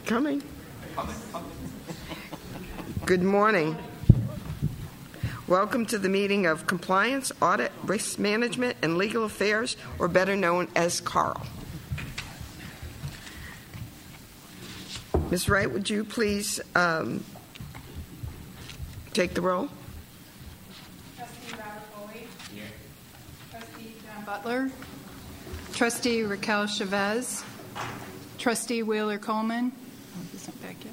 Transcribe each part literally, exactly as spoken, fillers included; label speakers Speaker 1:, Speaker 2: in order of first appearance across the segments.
Speaker 1: Coming. Good morning. Welcome to the meeting of Compliance, Audit, Risk Management, and Legal Affairs, or better known as CARL. Miz Wright, would you please um, take the roll?
Speaker 2: Trustee Robert Foley. Here. Trustee John Butler. Trustee Raquel Chavez. Trustee Wheeler Coleman. Oh, he's not back yet.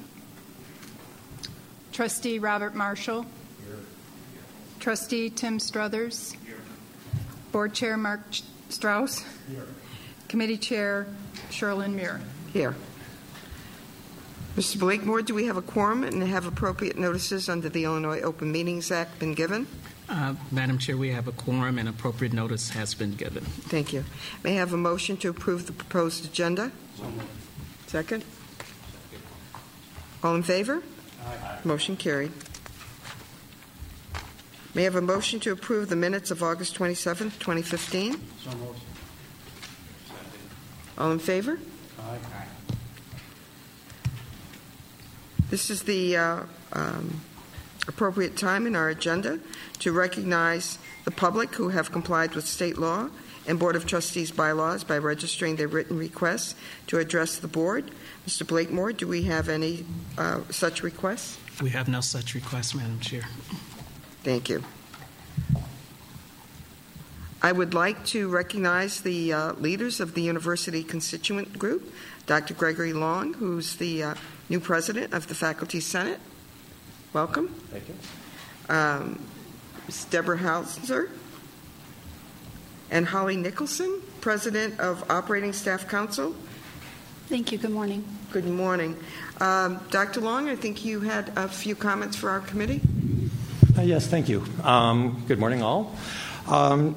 Speaker 2: Trustee Robert Marshall. Here. Trustee Tim Struthers. Here. Board Chair Mark Strauss. Here. Committee Chair Sherlyn Muir.
Speaker 1: Here. Mister Blakemore, do we have a quorum and have appropriate notices under the Illinois Open Meetings Act been given?
Speaker 3: Uh, Madam Chair, we have a quorum and appropriate notice has been given.
Speaker 1: Thank you. May I have a motion to approve the proposed agenda? Second? All in favor? Aye. Motion carried. May I have a motion to approve the minutes of August twenty-seventh, twenty fifteen?
Speaker 4: So moved.
Speaker 1: All in favor?
Speaker 4: Aye.
Speaker 1: This is the uh, um, appropriate time in our agenda to recognize the public who have complied with state law and Board of Trustees bylaws by registering their written requests to address the board. Mister Blakemore, do we have any uh, such requests?
Speaker 3: We have no such requests, Madam Chair.
Speaker 1: Thank you. I would like to recognize the uh, leaders of the University Constituent Group, Doctor Gregory Long, who's the uh, new president of the Faculty Senate. Welcome.
Speaker 4: Thank you.
Speaker 1: Um, Miz Deborah Hauser and Holly Nicholson, president of Operating Staff Council.
Speaker 5: Thank you. Good morning.
Speaker 1: Good morning. Um, Doctor Long, I think you had a few comments for our committee.
Speaker 4: Uh, yes, thank you. Um, good morning, all. Um,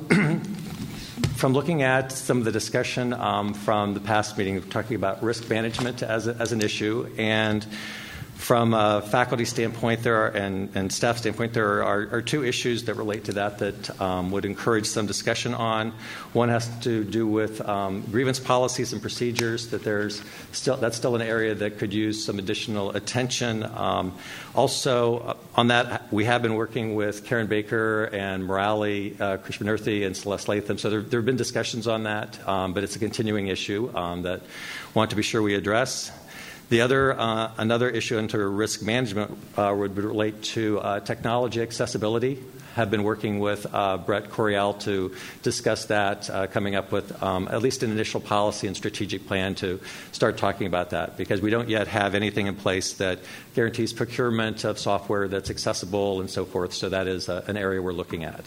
Speaker 4: from looking at some of the discussion um, from the past meeting, talking about risk management as, a, as an issue, and from a faculty standpoint there are, and, and staff standpoint, there are, are two issues that relate to that that um, would encourage some discussion on. One has to do with um, grievance policies and procedures, that there's still that's still an area that could use some additional attention. Um, also, uh, on that, we have been working with Karen Baker and Morale, uh, Chris Benerthy, and Celeste Latham. So there, there have been discussions on that, um, but it's a continuing issue um, that we want to be sure we address. The other, uh, another issue into risk management uh, would relate to uh, technology accessibility. Have been working with uh, Brett Coriel to discuss that, uh, coming up with um, at least an initial policy and strategic plan to start talking about that, because we don't yet have anything in place that guarantees procurement of software that's accessible and so forth. So that is uh, an area we're looking at.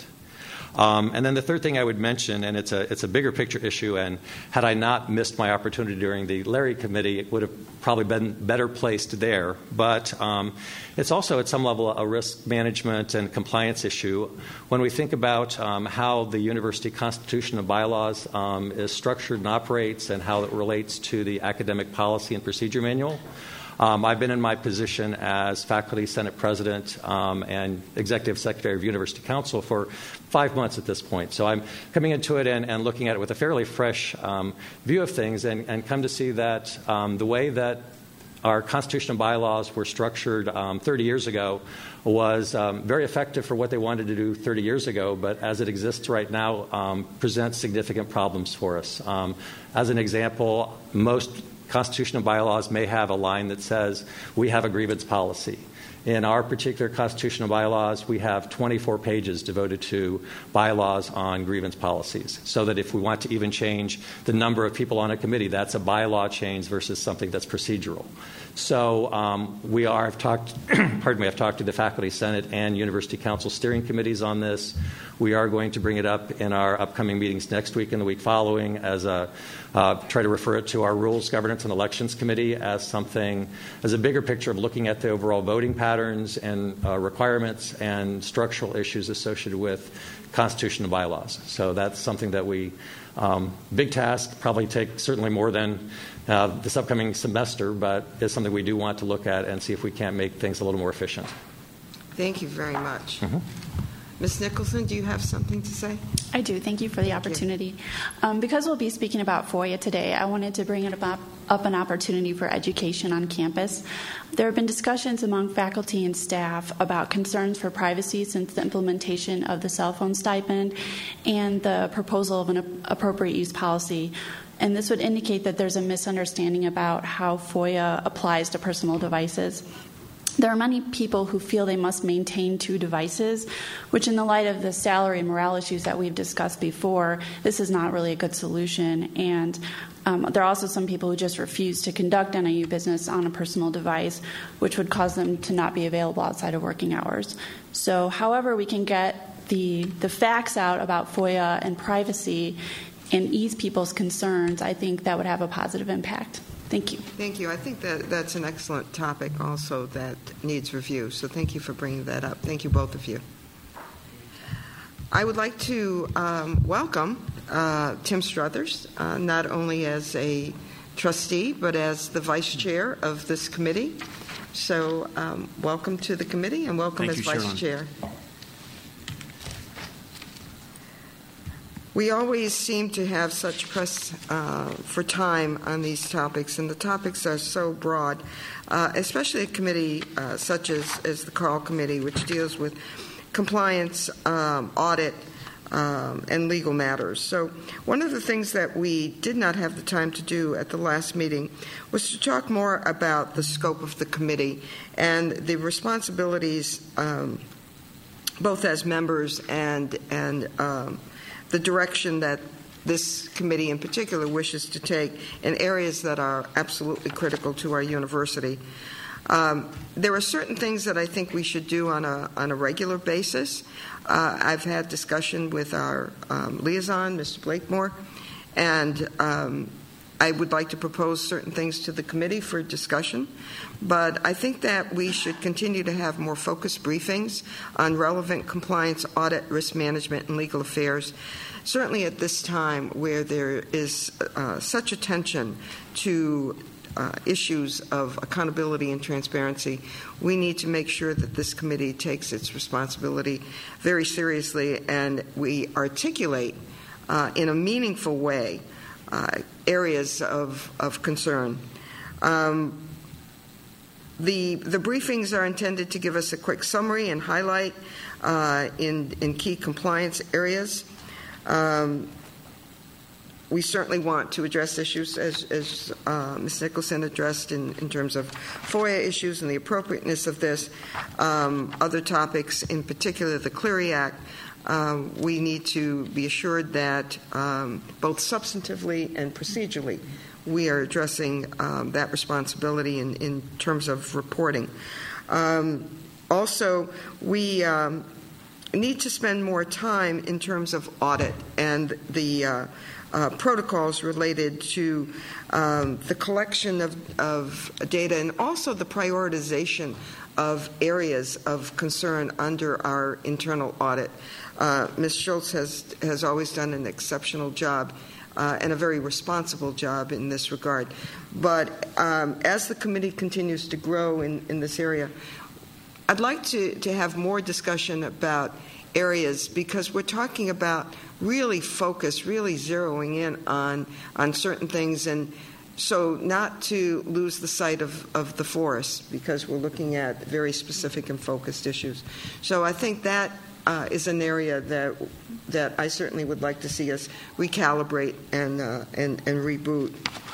Speaker 4: Um, and then the third thing I would mention, and it's a it's a bigger picture issue, and had I not missed my opportunity during the Larry Committee, it would have probably been better placed there. But um, it's also at some level a risk management and compliance issue. When we think about um, how the university constitution and bylaws um, is structured and operates, and how it relates to the academic policy and procedure manual. Um, I've been in my position as Faculty Senate President um, and Executive Secretary of University Council for five months at this point. So I'm coming into it and, and looking at it with a fairly fresh um, view of things, and, and come to see that um, the way that our constitution and bylaws were structured um, thirty years ago was um, very effective for what they wanted to do thirty years ago, but as it exists right now, um, presents significant problems for us. Um, as an example, most constitutional bylaws may have a line that says we have a grievance policy. In our particular constitutional bylaws, we have twenty-four pages devoted to bylaws on grievance policies, so that if we want to even change the number of people on a committee, that's a bylaw change versus something that's procedural. So um, we are, I've talked, pardon me, I've talked to the Faculty Senate and University Council steering committees on this. We are going to bring it up in our upcoming meetings next week and the week following as a, uh, try to refer it to our Rules, Governance, and Elections Committee as something, as a bigger picture of looking at the overall voting patterns and uh, requirements and structural issues associated with constitutional bylaws. So that's something that we, um, big task, probably take certainly more than uh, this upcoming semester, but it's something we do want to look at and see if we can't make things a little more efficient.
Speaker 1: Thank you very much.
Speaker 4: Mm-hmm.
Speaker 1: Miz Nicholson, do you have something to say?
Speaker 5: I do. Thank you for the opportunity. Um, because we'll be speaking about FOIA today, I wanted to bring it up, up an opportunity for education on campus. There have been discussions among faculty and staff about concerns for privacy since the implementation of the cell phone stipend and the proposal of an appropriate use policy. And this would indicate that there's a misunderstanding about how FOIA applies to personal devices. There are many people who feel they must maintain two devices, which in the light of the salary and morale issues that we've discussed before, this is not really a good solution. And um, there are also some people who just refuse to conduct N I U business on a personal device, which would cause them to not be available outside of working hours. So however we can get the, the facts out about FOIA and privacy and ease people's concerns, I think that would have a positive impact. Thank you.
Speaker 1: Thank you. I think that that's an excellent topic also that needs review. So thank you for bringing that up. Thank you, both of you. I would like to um, welcome uh, Tim Struthers, uh, not only as a trustee, but as the vice chair of this committee. So um, welcome to the committee and welcome
Speaker 6: Thank
Speaker 1: as
Speaker 6: you,
Speaker 1: vice
Speaker 6: Sharon.
Speaker 1: chair. We always seem to have such press uh, for time on these topics, and the topics are so broad, uh, especially a committee uh, such as, as the Carl Committee, which deals with compliance, um, audit, um, and legal matters. So one of the things that we did not have the time to do at the last meeting was to talk more about the scope of the committee and the responsibilities, um, both as members and and um, the direction that this committee in particular wishes to take in areas that are absolutely critical to our university. Um, there are certain things that I think we should do on a on a regular basis. Uh, I've had discussion with our um, liaison, Mister Blakemore, and um, I would like to propose certain things to the committee for discussion. But I think that we should continue to have more focused briefings on relevant compliance, audit, risk management, and legal affairs. Certainly at this time where there is uh, such attention to uh, issues of accountability and transparency, we need to make sure that this committee takes its responsibility very seriously and we articulate uh, in a meaningful way uh, areas of, of concern. Um, The, the briefings are intended to give us a quick summary and highlight uh, in, in key compliance areas. Um, we certainly want to address issues, as, as uh, Miz Nicholson addressed, in, in terms of FOIA issues and the appropriateness of this. Um, other topics, in particular the Clery Act, um, we need to be assured that um, both substantively and procedurally we are addressing um, that responsibility in, in terms of reporting. Um, also, we um, need to spend more time in terms of audit and the uh, uh, protocols related to um, the collection of, of data and also the prioritization of areas of concern under our internal audit. Uh, Miz Schultz has, has always done an exceptional job Uh, and a very responsible job in this regard. But um, as the committee continues to grow in, in this area, I'd like to, to have more discussion about areas because we're talking about really focus, really zeroing in on, on certain things, and so not to lose the sight of, of the forest because we're looking at very specific and focused issues. So I think that Uh, is an area that that I certainly would like to see us recalibrate and uh, and, and reboot.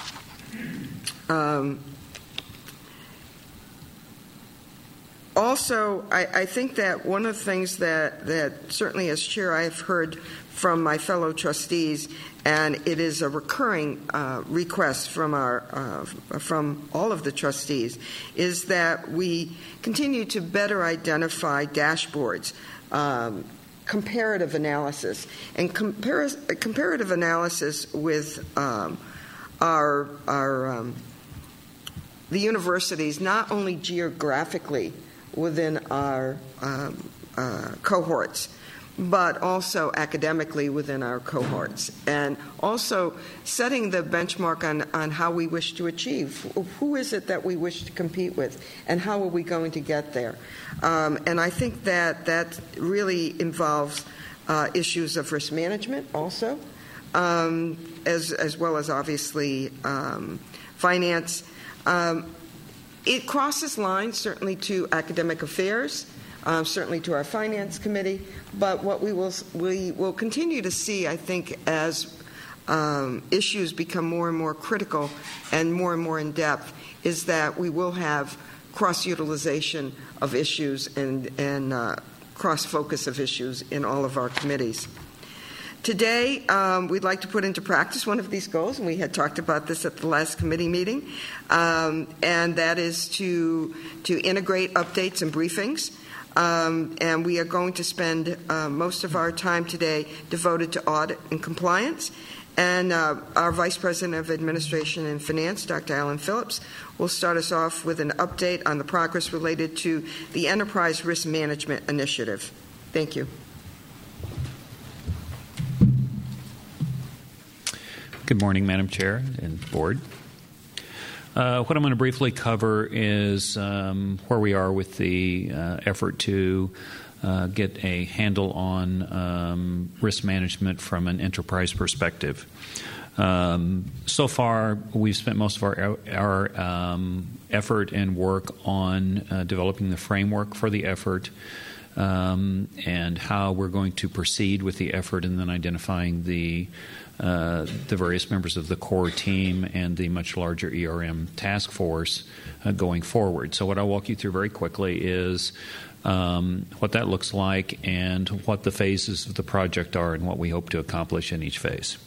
Speaker 1: Um, also, I, I think that one of the things that, that certainly as chair I have heard from my fellow trustees, and it is a recurring uh, request from our uh, from all of the trustees, is that we continue to better identify dashboards. Um, comparative analysis and compar- comparative analysis with um, our our um, the universities, not only geographically within our um, uh, cohorts, but also academically within our cohorts, and also setting the benchmark on, on how we wish to achieve. Who is it that we wish to compete with, and how are we going to get there? Um, and I think that that really involves uh, issues of risk management also, um, as, as well as obviously um, finance. Um, it crosses lines certainly to academic affairs, Uh, certainly to our finance committee, but what we will we will continue to see, I think, as um, issues become more and more critical and more and more in depth, is that we will have cross-utilization of issues and, and uh, cross-focus of issues in all of our committees. Today, um, we'd like to put into practice one of these goals, and we had talked about this at the last committee meeting, um, and that is to to integrate updates and briefings. Um, and we are going to spend uh, most of our time today devoted to audit and compliance. And uh, our Vice President of Administration and Finance, Doctor Alan Phillips, will start us off with an update on the progress related to the Enterprise Risk Management Initiative. Thank you.
Speaker 6: Good morning, Madam Chair and Board. Uh, what I'm going to briefly cover is um, where we are with the uh, effort to uh, get a handle on um, risk management from an enterprise perspective. Um, so far, we've spent most of our, our um, effort and work on uh, developing the framework for the effort um, and how we're going to proceed with the effort, and then identifying the Uh, the various members of the core team and the much larger E R M task force uh, going forward. So what I'll walk you through very quickly is um, what that looks like and what the phases of the project are and what we hope to accomplish in each phase.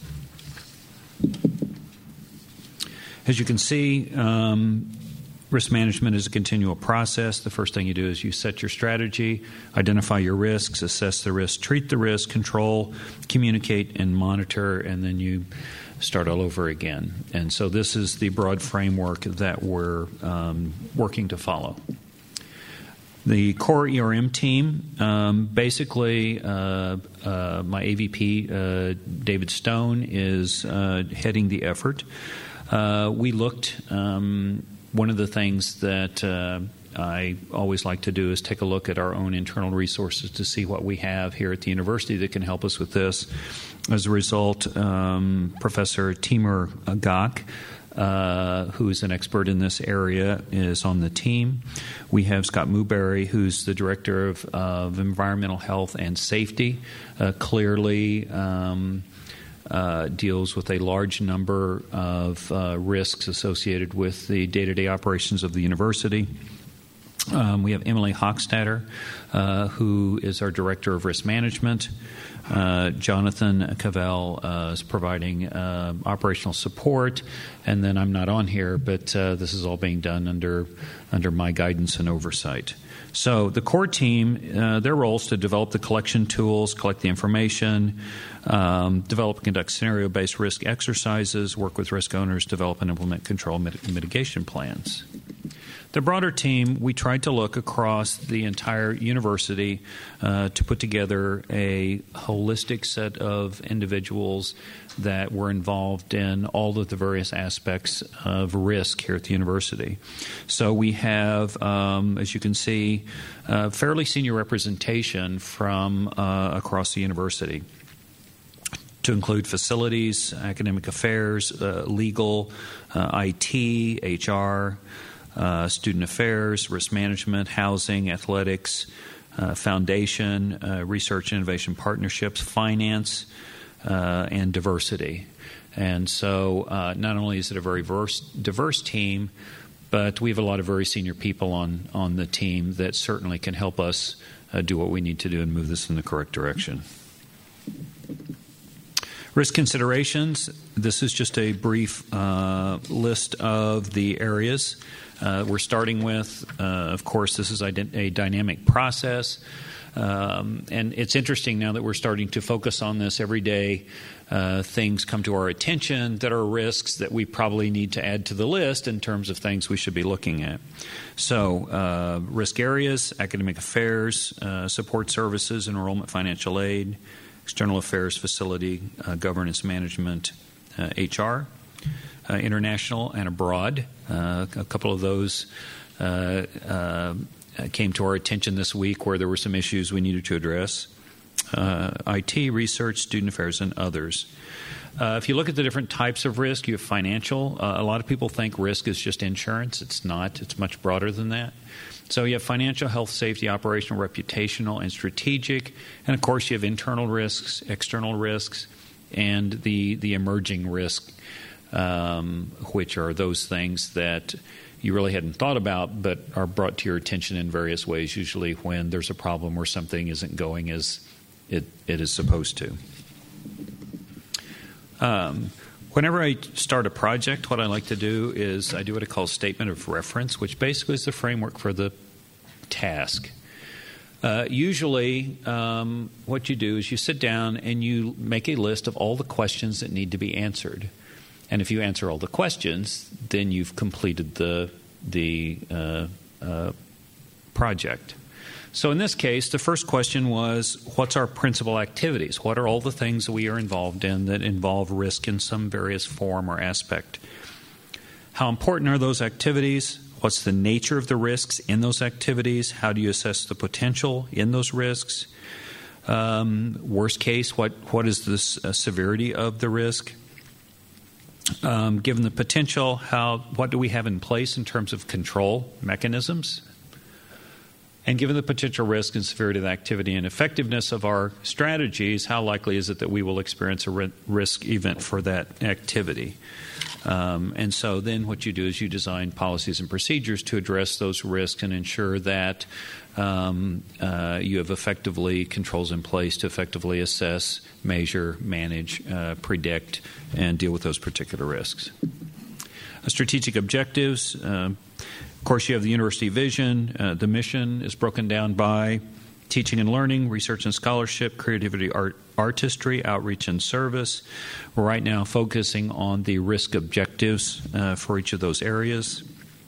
Speaker 6: As you can see, um, risk management is a continual process. The first thing you do is you set your strategy, identify your risks, assess the risk, treat the risk, control, communicate, and monitor, and then you start all over again. And so this is the broad framework that we're um, working to follow. The core E R M team, um, basically, uh, uh, my A V P, uh, David Stone, is uh, heading the effort. Uh, we looked... Um, One of the things that uh, I always like to do is take a look at our own internal resources to see what we have here at the university that can help us with this. As a result, um, Professor Timur Gak, uh, who is an expert in this area, is on the team. We have Scott Muberry, who's the Director of, of Environmental Health and Safety, uh, clearly um, Uh, deals with a large number of uh, risks associated with the day-to-day operations of the university. Um, we have Emily Hochstatter, uh, who is our Director of Risk Management. Uh, Jonathan Cavell uh, is providing uh, operational support, and then I'm not on here, but uh, this is all being done under under my guidance and oversight. So the core team, uh, their role is to develop the collection tools, collect the information, um, develop and conduct scenario-based risk exercises, work with risk owners, develop and implement control mit- mitigation plans. The broader team, we tried to look across the entire university uh, to put together a holistic set of individuals that were involved in all of the various aspects of risk here at the university. So we have, um, as you can see, uh, fairly senior representation from uh, across the university, to include facilities, academic affairs, uh, legal, uh, I T, H R, Uh, student affairs, risk management, housing, athletics, uh, foundation, uh, research and innovation partnerships, finance, uh, and diversity. And so uh, not only is it a very diverse, diverse team, but we have a lot of very senior people on, on the team that certainly can help us uh, do what we need to do and move this in the correct direction. Risk considerations. This is just a brief uh, list of the areas. Uh, we're starting with, uh, of course, this is a dynamic process. Um, and it's interesting now that we're starting to focus on this every day. Uh, things come to our attention that are risks that we probably need to add to the list in terms of things we should be looking at. So uh, risk areas, academic affairs, uh, support services, enrollment, financial aid, external affairs, facility, uh, governance management, uh, H R, uh, international and abroad. Uh, a couple of those uh, uh, came to our attention this week where there were some issues we needed to address. Uh, I T, research, student affairs, and others. Uh, if you look at the different types of risk, you have financial. Uh, a lot of people think risk is just insurance. It's not. It's much broader than that. So you have financial, health, safety, operational, reputational, and strategic. And, of course, you have internal risks, external risks, and the, the emerging risk, um, which are those things that you really hadn't thought about but are brought to your attention in various ways, usually when there's a problem or something isn't going as it, it is supposed to. Um, whenever I start a project, what I like to do is I do what I call statement of reference, which basically is the framework for the task. Uh, usually, um, what you do is you sit down and you make a list of all the questions that need to be answered. And if you answer all the questions, then you've completed the the uh, uh, project. So in this case, the first question was, what's our principal activities? What are all the things that we are involved in that involve risk in some various form or aspect? How important are those activities? What's the nature of the risks in those activities? How do you assess the potential in those risks? Um, worst case, what, what is the uh, severity of the risk? Um, given the potential, how what do we have in place in terms of control mechanisms? And given the potential risk and severity of the activity and effectiveness of our strategies, how likely is it that we will experience a risk event for that activity? Um, and so then what you do is you design policies and procedures to address those risks and ensure that um, uh, you have effectively controls in place to effectively assess, measure, manage, uh, predict, and deal with those particular risks. Uh, strategic objectives. Uh, Of course, you have the university vision. Uh, the mission is broken down by teaching and learning, research and scholarship, creativity, art, artistry, outreach and service. We're right now focusing on the risk objectives uh, for each of those areas.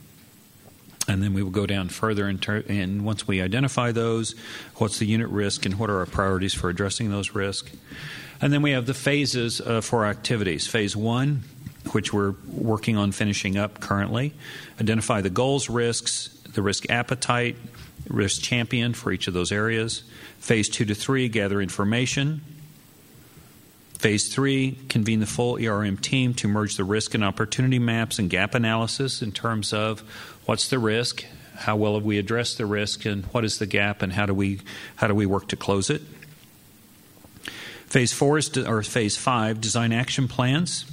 Speaker 6: And then we will go down further, in ter- and once we identify those, what's the unit risk and what are our priorities for addressing those risks. And then we have the phases uh, for activities. Phase one, which we're working on finishing up currently. Identify the goals, risks, the risk appetite, risk champion for each of those areas. Phase two to three, gather information. Phase three, convene the full E R M team to merge the risk and opportunity maps and gap analysis in terms of what's the risk, how well have we addressed the risk, and what is the gap, and how do we how do we work to close it. Phase four is, or phase five, design action plans.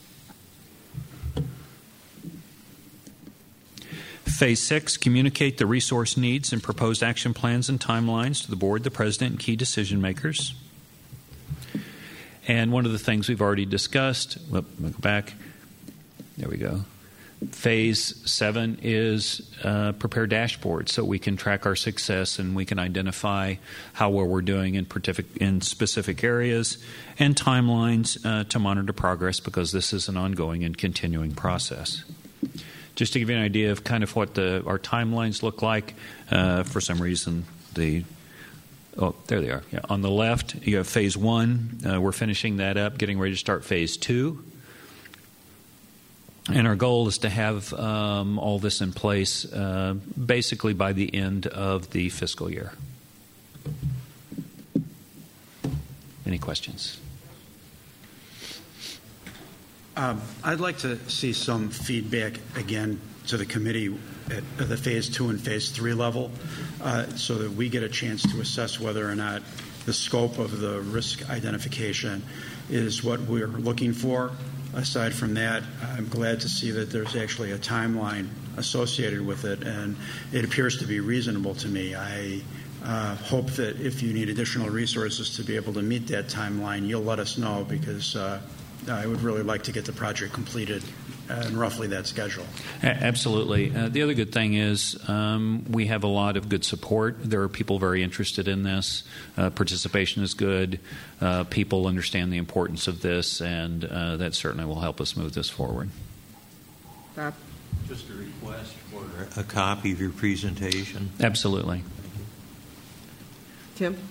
Speaker 6: Phase six, communicate the resource needs and proposed action plans and timelines to the board, the president, and key decision makers. And one of the things we've already discussed, whoop, go back, there we go. Phase seven is uh, prepare dashboards so we can track our success and we can identify how well we're doing in, partific, in specific areas, and timelines uh, to monitor progress, because this is an ongoing and continuing process. Just to give you an idea of kind of what the, our timelines look like, uh, for some reason, the oh, there they are. Yeah. On the left, you have phase one. Uh, we're finishing that up, getting ready to start phase two. And our goal is to have um, all this in place uh, basically by the end of the fiscal year. Any questions?
Speaker 7: Um, I'd like to see some feedback again to the committee at, at the phase two and phase three level, uh, so that we get a chance to assess whether or not the scope of the risk identification is what we're looking for. Aside from that, I'm glad to see that there's actually a timeline associated with it, and it appears to be reasonable to me. I uh, hope that if you need additional resources to be able to meet that timeline, you'll let us know, because uh, I would really like to get the project completed in roughly that schedule.
Speaker 6: Absolutely. Uh, the other good thing is um, we have a lot of good support. There are people very interested in this. Uh, participation is good. Uh, people understand the importance of this, and uh, that certainly will help us move this forward.
Speaker 1: Bob?
Speaker 8: Just a request for a copy of your presentation.
Speaker 6: Absolutely.
Speaker 1: Tim?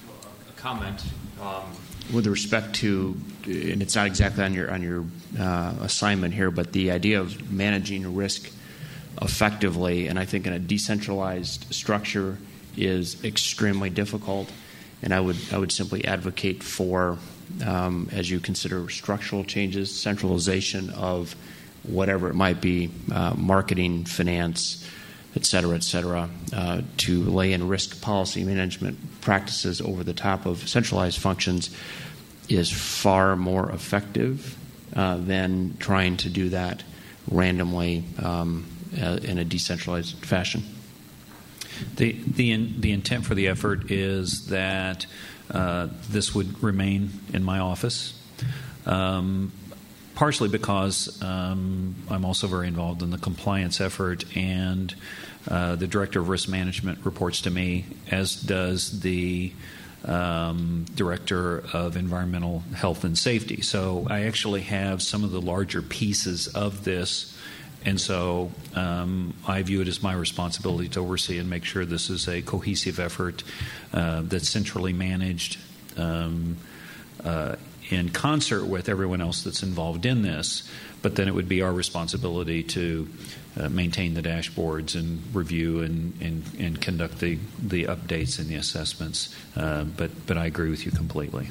Speaker 9: A comment um, with respect to, and it's not exactly on your on your uh, assignment here, but the idea of managing risk effectively, and I think in a decentralized structure is extremely difficult. And I would I would simply advocate for, um, as you consider structural changes, centralization of whatever it might be, uh, marketing, finance, et cetera, et cetera, uh, to lay in risk policy management practices over the top of centralized functions is far more effective uh, than trying to do that randomly um, uh, in a decentralized fashion.
Speaker 6: The the in, the intent for the effort is that uh, this would remain in my office. Um, Partially because um, I'm also very involved in the compliance effort, and uh, the Director of Risk Management reports to me, as does the um, Director of Environmental Health and Safety. So I actually have some of the larger pieces of this, and so um, I view it as my responsibility to oversee and make sure this is a cohesive effort uh, that's centrally managed um, uh, in concert with everyone else that's involved in this, but then it would be our responsibility to uh, maintain the dashboards and review and, and, and conduct the, the updates and the assessments. Uh, but, but I agree with you completely.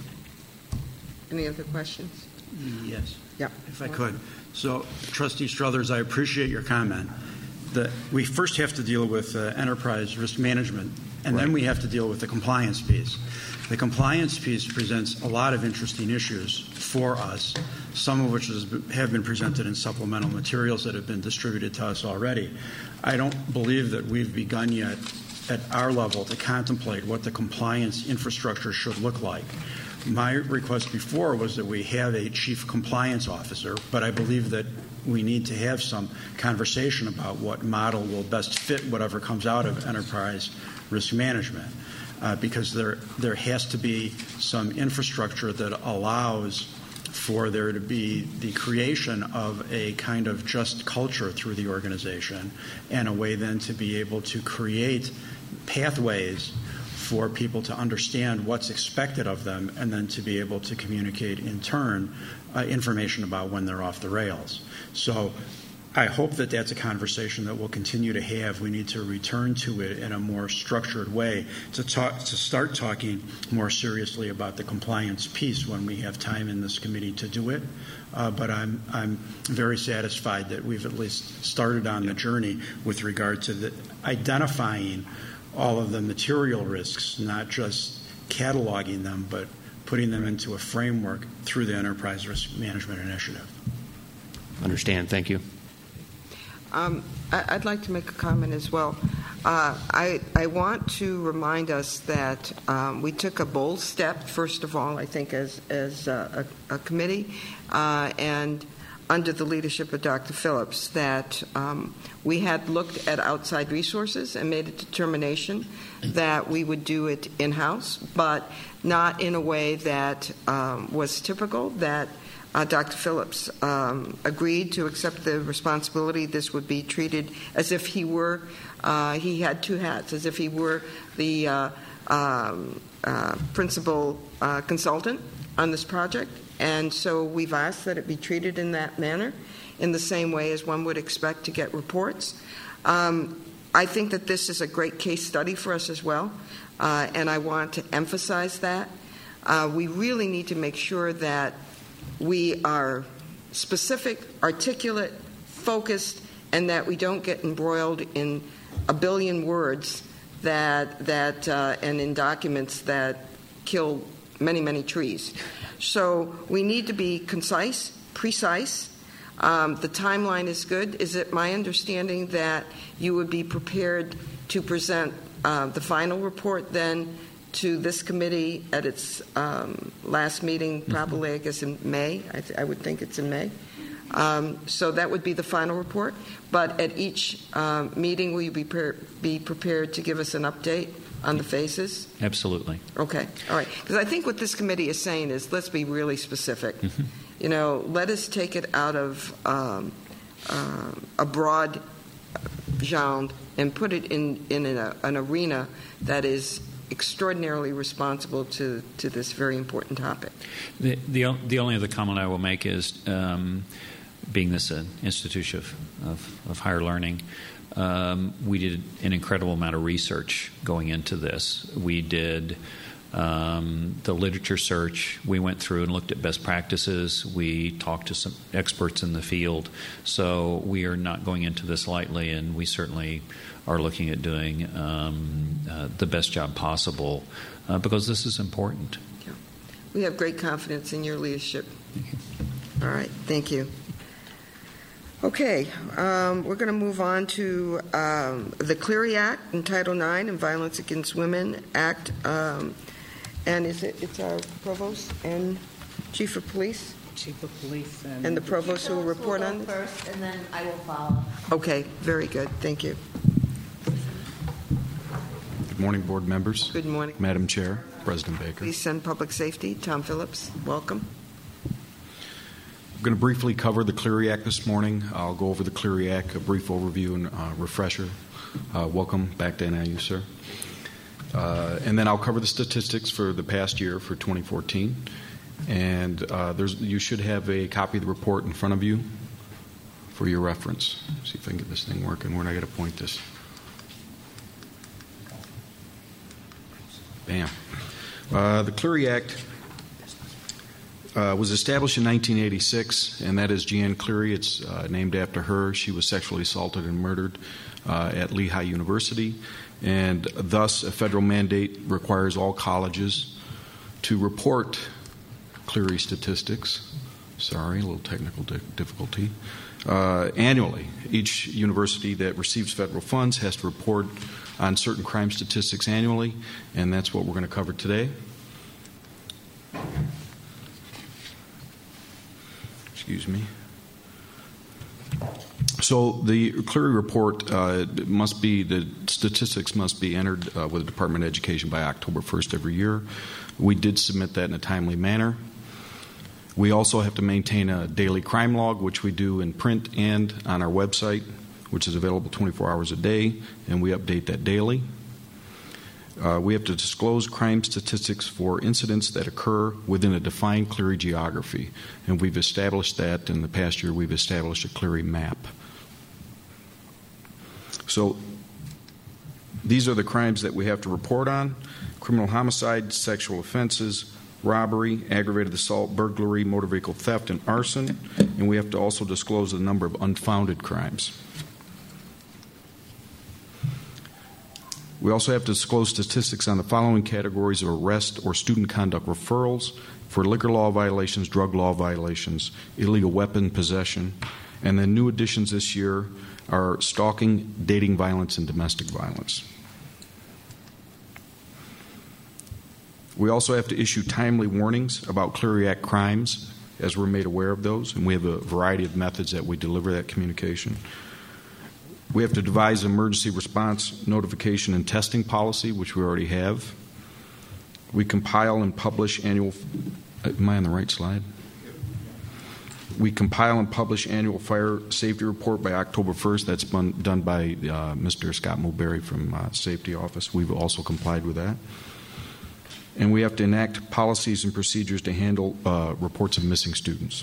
Speaker 1: Any other questions?
Speaker 7: Yes.
Speaker 1: Yeah.
Speaker 7: If I could. So, Trustee Struthers, I appreciate your comment. The, we first have to deal with uh, enterprise risk management, and right. then we have to deal with the compliance piece. The compliance piece presents a lot of interesting issues for us, some of which has, have been presented in supplemental materials that have been distributed to us already. I don't believe that we've begun yet at our level to contemplate what the compliance infrastructure should look like. My request before was that we have a chief compliance officer, but I believe that we need to have some conversation about what model will best fit whatever comes out of enterprise risk management. Uh, because there there has to be some infrastructure that allows for there to be the creation of a kind of just culture through the organization, and a way then to be able to create pathways for people to understand what's expected of them, and then to be able to communicate in turn uh, information about when they're off the rails. So I hope that that's a conversation that we'll continue to have. We need to return to it in a more structured way to talk, to start talking more seriously about the compliance piece when we have time in this committee to do it. Uh, but I'm I'm very satisfied that we've at least started on the journey with regard to the identifying all of the material risks, not just cataloging them, but putting them into a framework through the Enterprise Risk Management Initiative.
Speaker 9: Understand. Thank you.
Speaker 1: Um, I'd like to make a comment as well. Uh, I, I want to remind us that um, we took a bold step, first of all, I think, as, as a, a, a committee, uh, and under the leadership of Doctor Phillips, that um, we had looked at outside resources and made a determination that we would do it in-house, but not in a way that um, was typical, that Uh, Doctor Phillips um, agreed to accept the responsibility. This would be treated as if he were, uh, he had two hats, as if he were the uh, um, uh, principal uh, consultant on this project. And so we've asked that it be treated in that manner, in the same way as one would expect to get reports. Um, I think that this is a great case study for us as well, uh, and I want to emphasize that. Uh, we really need to make sure that we are specific, articulate, focused, and that we don't get embroiled in a billion words that that uh, and in documents that kill many, many trees. So we need to be concise, precise. Um, the timeline is good. Is it my understanding that you would be prepared to present uh, the final report then to this committee at its um, last meeting, probably, I guess, in May. I, th- I would think it's in May. Um, so that would be the final report. But at each um, meeting, will you be, per- be prepared to give us an update on the phases?
Speaker 6: Absolutely.
Speaker 1: Okay. All right. Because I think what this committee is saying is, let's be really specific.
Speaker 6: Mm-hmm.
Speaker 1: You know, let us take it out of um, uh, a broad genre and put it in, in an, an arena that is extraordinarily responsible to, to this very important topic.
Speaker 6: The, the, the only other comment I will make is, um, being this an institution of, of, of higher learning, um, we did an incredible amount of research going into this. We did um, the literature search. We went through and looked at best practices. We talked to some experts in the field. So we are not going into this lightly, and we certainly are looking at doing um, uh, the best job possible uh, because this is important.
Speaker 1: Yeah. We have great confidence in your leadership.
Speaker 6: Thank you.
Speaker 1: All right. Thank you. Okay, um, we're going to move on to um, the Clery Act and Title nine and Violence Against Women Act. Um, and is it, it's our provost and chief of police?
Speaker 3: Chief of police and,
Speaker 1: And the provost who will report on this?
Speaker 10: First, and then I will follow.
Speaker 1: Okay, very good. Thank you.
Speaker 11: Good morning, board members.
Speaker 1: Good morning.
Speaker 11: Madam Chair, President Baker.
Speaker 1: Police and Public Safety, Tom Phillips, welcome.
Speaker 11: I'm going to briefly cover the Clery Act this morning. I'll go over the Clery Act, a brief overview and uh, refresher. Uh, welcome back to N I U, sir. Uh, and then I'll cover the statistics for the past year for twenty fourteen. And uh, there's, you should have a copy of the report in front of you for your reference. See if I can get this thing working. Where am I going to point this? Bam. Uh, the Clery Act Uh, was established in nineteen eighty-six, and that is Jeanne Clery. It's uh, named after her. She was sexually assaulted and murdered uh, at Lehigh University, and thus a federal mandate requires all colleges to report Clery statistics. Sorry, a little technical di- difficulty. Uh, annually, each university that receives federal funds has to report on certain crime statistics annually, and that's what we're going to cover today. Excuse me. So the Clery report uh, must be, the statistics must be entered uh, with the Department of Education by October first every year. We did submit that in a timely manner. We also have to maintain a daily crime log, which we do in print and on our website, which is available twenty-four hours a day, and we update that daily. Uh, we have to disclose crime statistics for incidents that occur within a defined Clery geography, and we've established that in the past year. We've established a Clery map. So these are the crimes that we have to report on: criminal homicide, sexual offenses, robbery, aggravated assault, burglary, motor vehicle theft, and arson, and we have to also disclose the number of unfounded crimes. We also have to disclose statistics on the following categories of arrest or student conduct referrals for liquor law violations, drug law violations, illegal weapon possession, and then new additions this year are stalking, dating violence, and domestic violence. We also have to issue timely warnings about Clery Act crimes as we're made aware of those, and we have a variety of methods that we deliver that communication. We have to devise an emergency response notification and testing policy, which we already have. We compile and publish annual. Am I on the right slide? We compile and publish annual fire safety report by October first. That's been done by uh, Mister Scott Mulberry from uh, Safety Office. We've also complied with that. And we have to enact policies and procedures to handle uh, reports of missing students.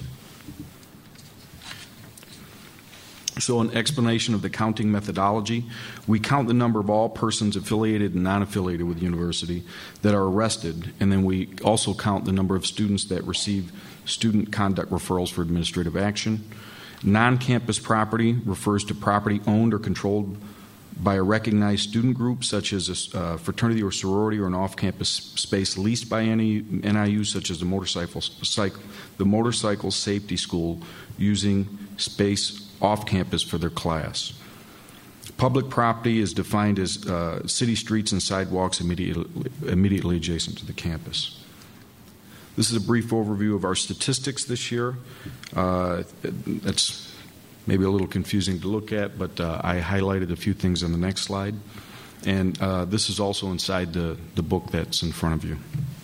Speaker 11: So an explanation of the counting methodology. We count the number of all persons affiliated and non-affiliated with the university that are arrested, and then we also count the number of students that receive student conduct referrals for administrative action. Non-campus property refers to property owned or controlled by a recognized student group, such as a uh, fraternity or sorority, or an off-campus space leased by any N I U, such as the motorcycle, cycle, the motorcycle safety school, using space off campus for their class. Public property is defined as uh, city streets and sidewalks immediately, immediately adjacent to the campus. This is a brief overview of our statistics this year. Uh, that's maybe a little confusing to look at, but uh, I highlighted a few things on the next slide. And uh, this is also inside the, the book that's in front of you.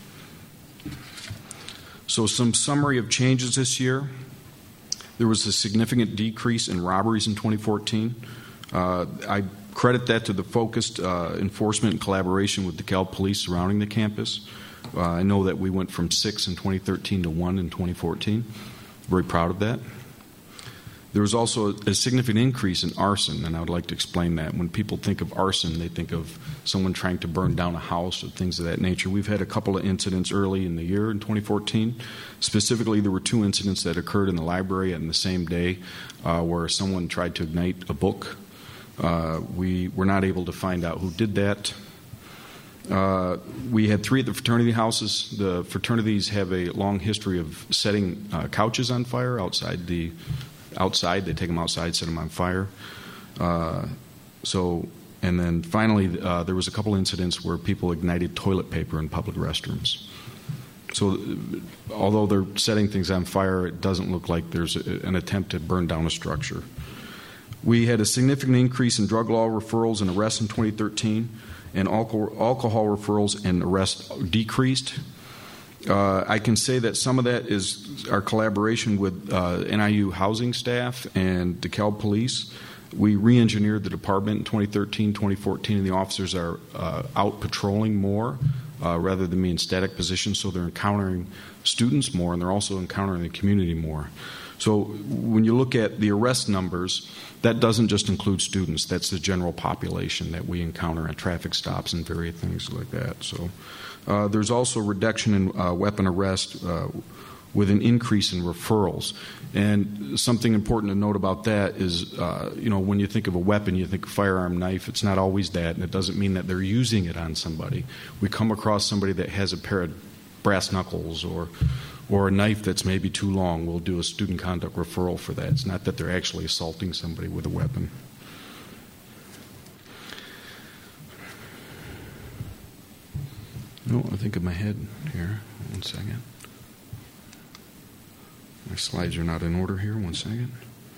Speaker 11: So some summary of changes this year. There was a significant decrease in robberies in twenty fourteen. Uh, I credit that to the focused uh, enforcement and collaboration with DeKalb Police surrounding the campus. Uh, I know that we went from six in twenty thirteen to one in twenty fourteen. Very proud of that. There was also a significant increase in arson, and I would like to explain that. When people think of arson, they think of someone trying to burn down a house or things of that nature. We've had a couple of incidents early in the year in twenty fourteen. Specifically, there were two incidents that occurred in the library on the same day uh, where someone tried to ignite a book. Uh, we were not able to find out who did that. Uh, we had three at the fraternity houses. The fraternities have a long history of setting uh, couches on fire outside the outside. They take them outside, set them on fire. Uh, so, and then finally, uh, there was a couple incidents where people ignited toilet paper in public restrooms. So, although they're setting things on fire, it doesn't look like there's a, an attempt to burn down a structure. We had a significant increase in drug law referrals and arrests in twenty thirteen, and alcohol, alcohol referrals and arrests decreased. Uh, I can say that some of that is our collaboration with uh, N I U housing staff and DeKalb Police. We re-engineered the department in twenty thirteen, twenty fourteen, and the officers are uh, out patrolling more uh, rather than being in static positions, so they're encountering students more, and they're also encountering the community more. So when you look at the arrest numbers, that doesn't just include students. That's the general population that we encounter at traffic stops and various things like that. So uh, there's also a reduction in uh, weapon arrest uh, with an increase in referrals. And something important to note about that is, uh, you know, when you think of a weapon, you think of firearm, knife. It's not always that, and it doesn't mean that they're using it on somebody. We come across somebody that has a pair of brass knuckles or or a knife that's maybe too long, we'll do a student conduct referral for that. It's not that they're actually assaulting somebody with a weapon. No, I think of my head here. One second. My slides are not in order here. One second.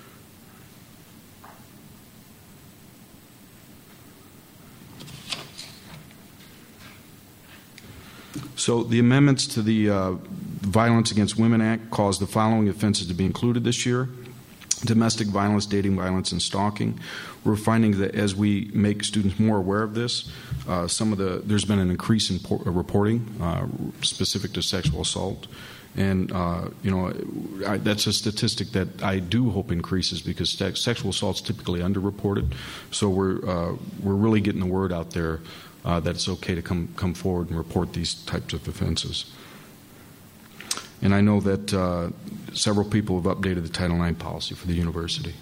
Speaker 11: So the amendments to the uh, Violence Against Women Act caused the following offenses to be included this year: domestic violence, dating violence, and stalking. We're finding that as we make students more aware of this, uh, some of the there's been an increase in por- reporting uh, specific to sexual assault. And, uh, you know, I, that's a statistic that I do hope increases because sex, sexual assault is typically underreported. So we're, uh, we're really getting the word out there uh, that it's okay to come, come forward and report these types of offenses. And I know that uh, several people have updated the Title nine policy for the university.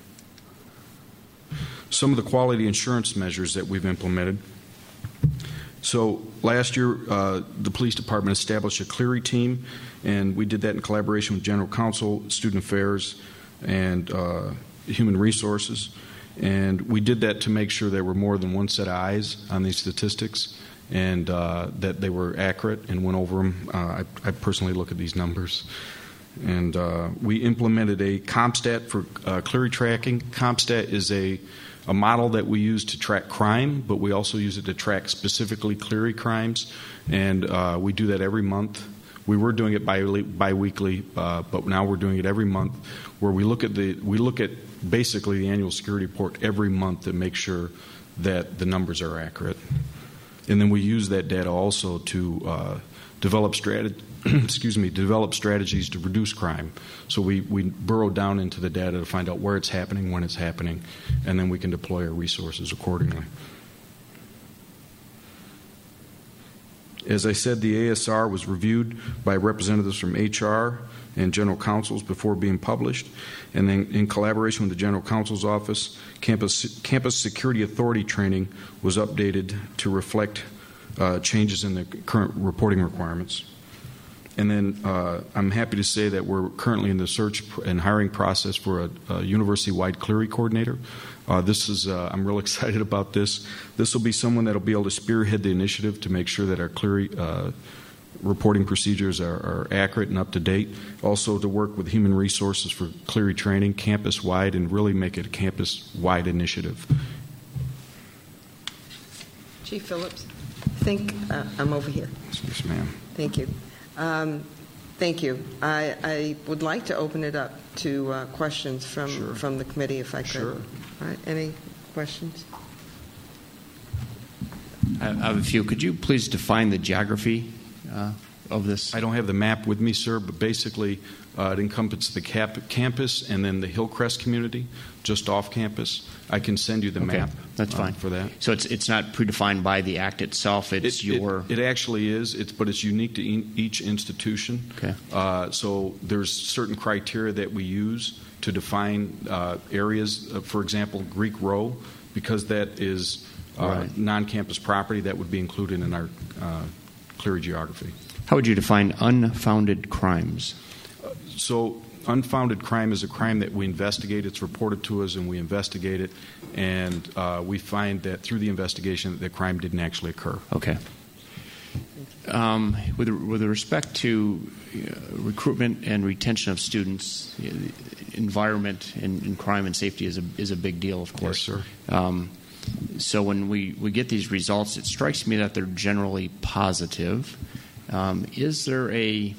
Speaker 11: Some of the quality assurance measures that we've implemented. So last year, uh, the police department established a Clery team, and we did that in collaboration with General Counsel, Student Affairs, and uh, Human Resources. And we did that to make sure there were more than one set of eyes on these statistics, and uh, that they were accurate and went over them. Uh, I, I personally look at these numbers. And uh, we implemented a CompStat for uh, Clery tracking. CompStat is a a model that we use to track crime, but we also use it to track specifically Clery crimes, and uh, we do that every month. We were doing it bi- bi-weekly, uh, but now we're doing it every month, where we look at the we look at basically the annual security report every month to make sure that the numbers are accurate, and then we use that data also to uh, develop strategy. excuse me, develop strategies to reduce crime. So we, we burrow down into the data to find out where it's happening, when it's happening, and then we can deploy our resources accordingly. As I said, the A S R was reviewed by representatives from H R and General Counsel's before being published, and then in collaboration with the General Counsel's Office, Campus, Campus Security Authority training was updated to reflect uh, changes in the current reporting requirements. And then uh, I'm happy to say that we're currently in the search and hiring process for a, a university-wide Clery coordinator. Uh, this is uh, I'm real excited about this. This will be someone that will be able to spearhead the initiative to make sure that our Clery uh, reporting procedures are, are accurate and up to date. Also to work with human resources for Clery training campus-wide and really make it a campus-wide initiative.
Speaker 1: Chief Phillips, I think uh, I'm over here.
Speaker 11: Yes, ma'am.
Speaker 1: Thank you. Um, thank you. I, I would like to open it up to uh, questions from,
Speaker 11: Sure.
Speaker 1: from the committee, if I could.
Speaker 11: Sure.
Speaker 1: All right. Any questions?
Speaker 9: I have a few. Could you please define the geography uh, of this?
Speaker 11: I don't have the map with me, sir, but basically uh, it encompasses the cap- campus and then the Hillcrest community, just off campus. I can send you the
Speaker 9: Okay,
Speaker 11: map.
Speaker 9: that's
Speaker 11: uh,
Speaker 9: fine.
Speaker 11: for that.
Speaker 9: So it's it's not predefined by the act itself. It's
Speaker 11: It,
Speaker 9: your.
Speaker 11: it, it actually is, it's, but it's unique to e- each institution.
Speaker 9: Okay.
Speaker 11: Uh, so there's certain criteria that we use to define uh, areas. Uh, for example, Greek Row, because that is uh,
Speaker 9: Right.
Speaker 11: non-campus property, that would be included in our uh, Clery geography.
Speaker 9: How would you define unfounded crimes?
Speaker 11: So unfounded crime is a crime that we investigate. It's reported to us, and we investigate it, and uh, we find that through the investigation that the crime didn't actually occur.
Speaker 9: Okay. Um, with with respect to uh, recruitment and retention of students, uh, environment and, and crime and safety is a is a big deal, of course.
Speaker 11: Yes, sir.
Speaker 9: Um, so when we, we get these results, it strikes me that they're generally positive. Um, is there a,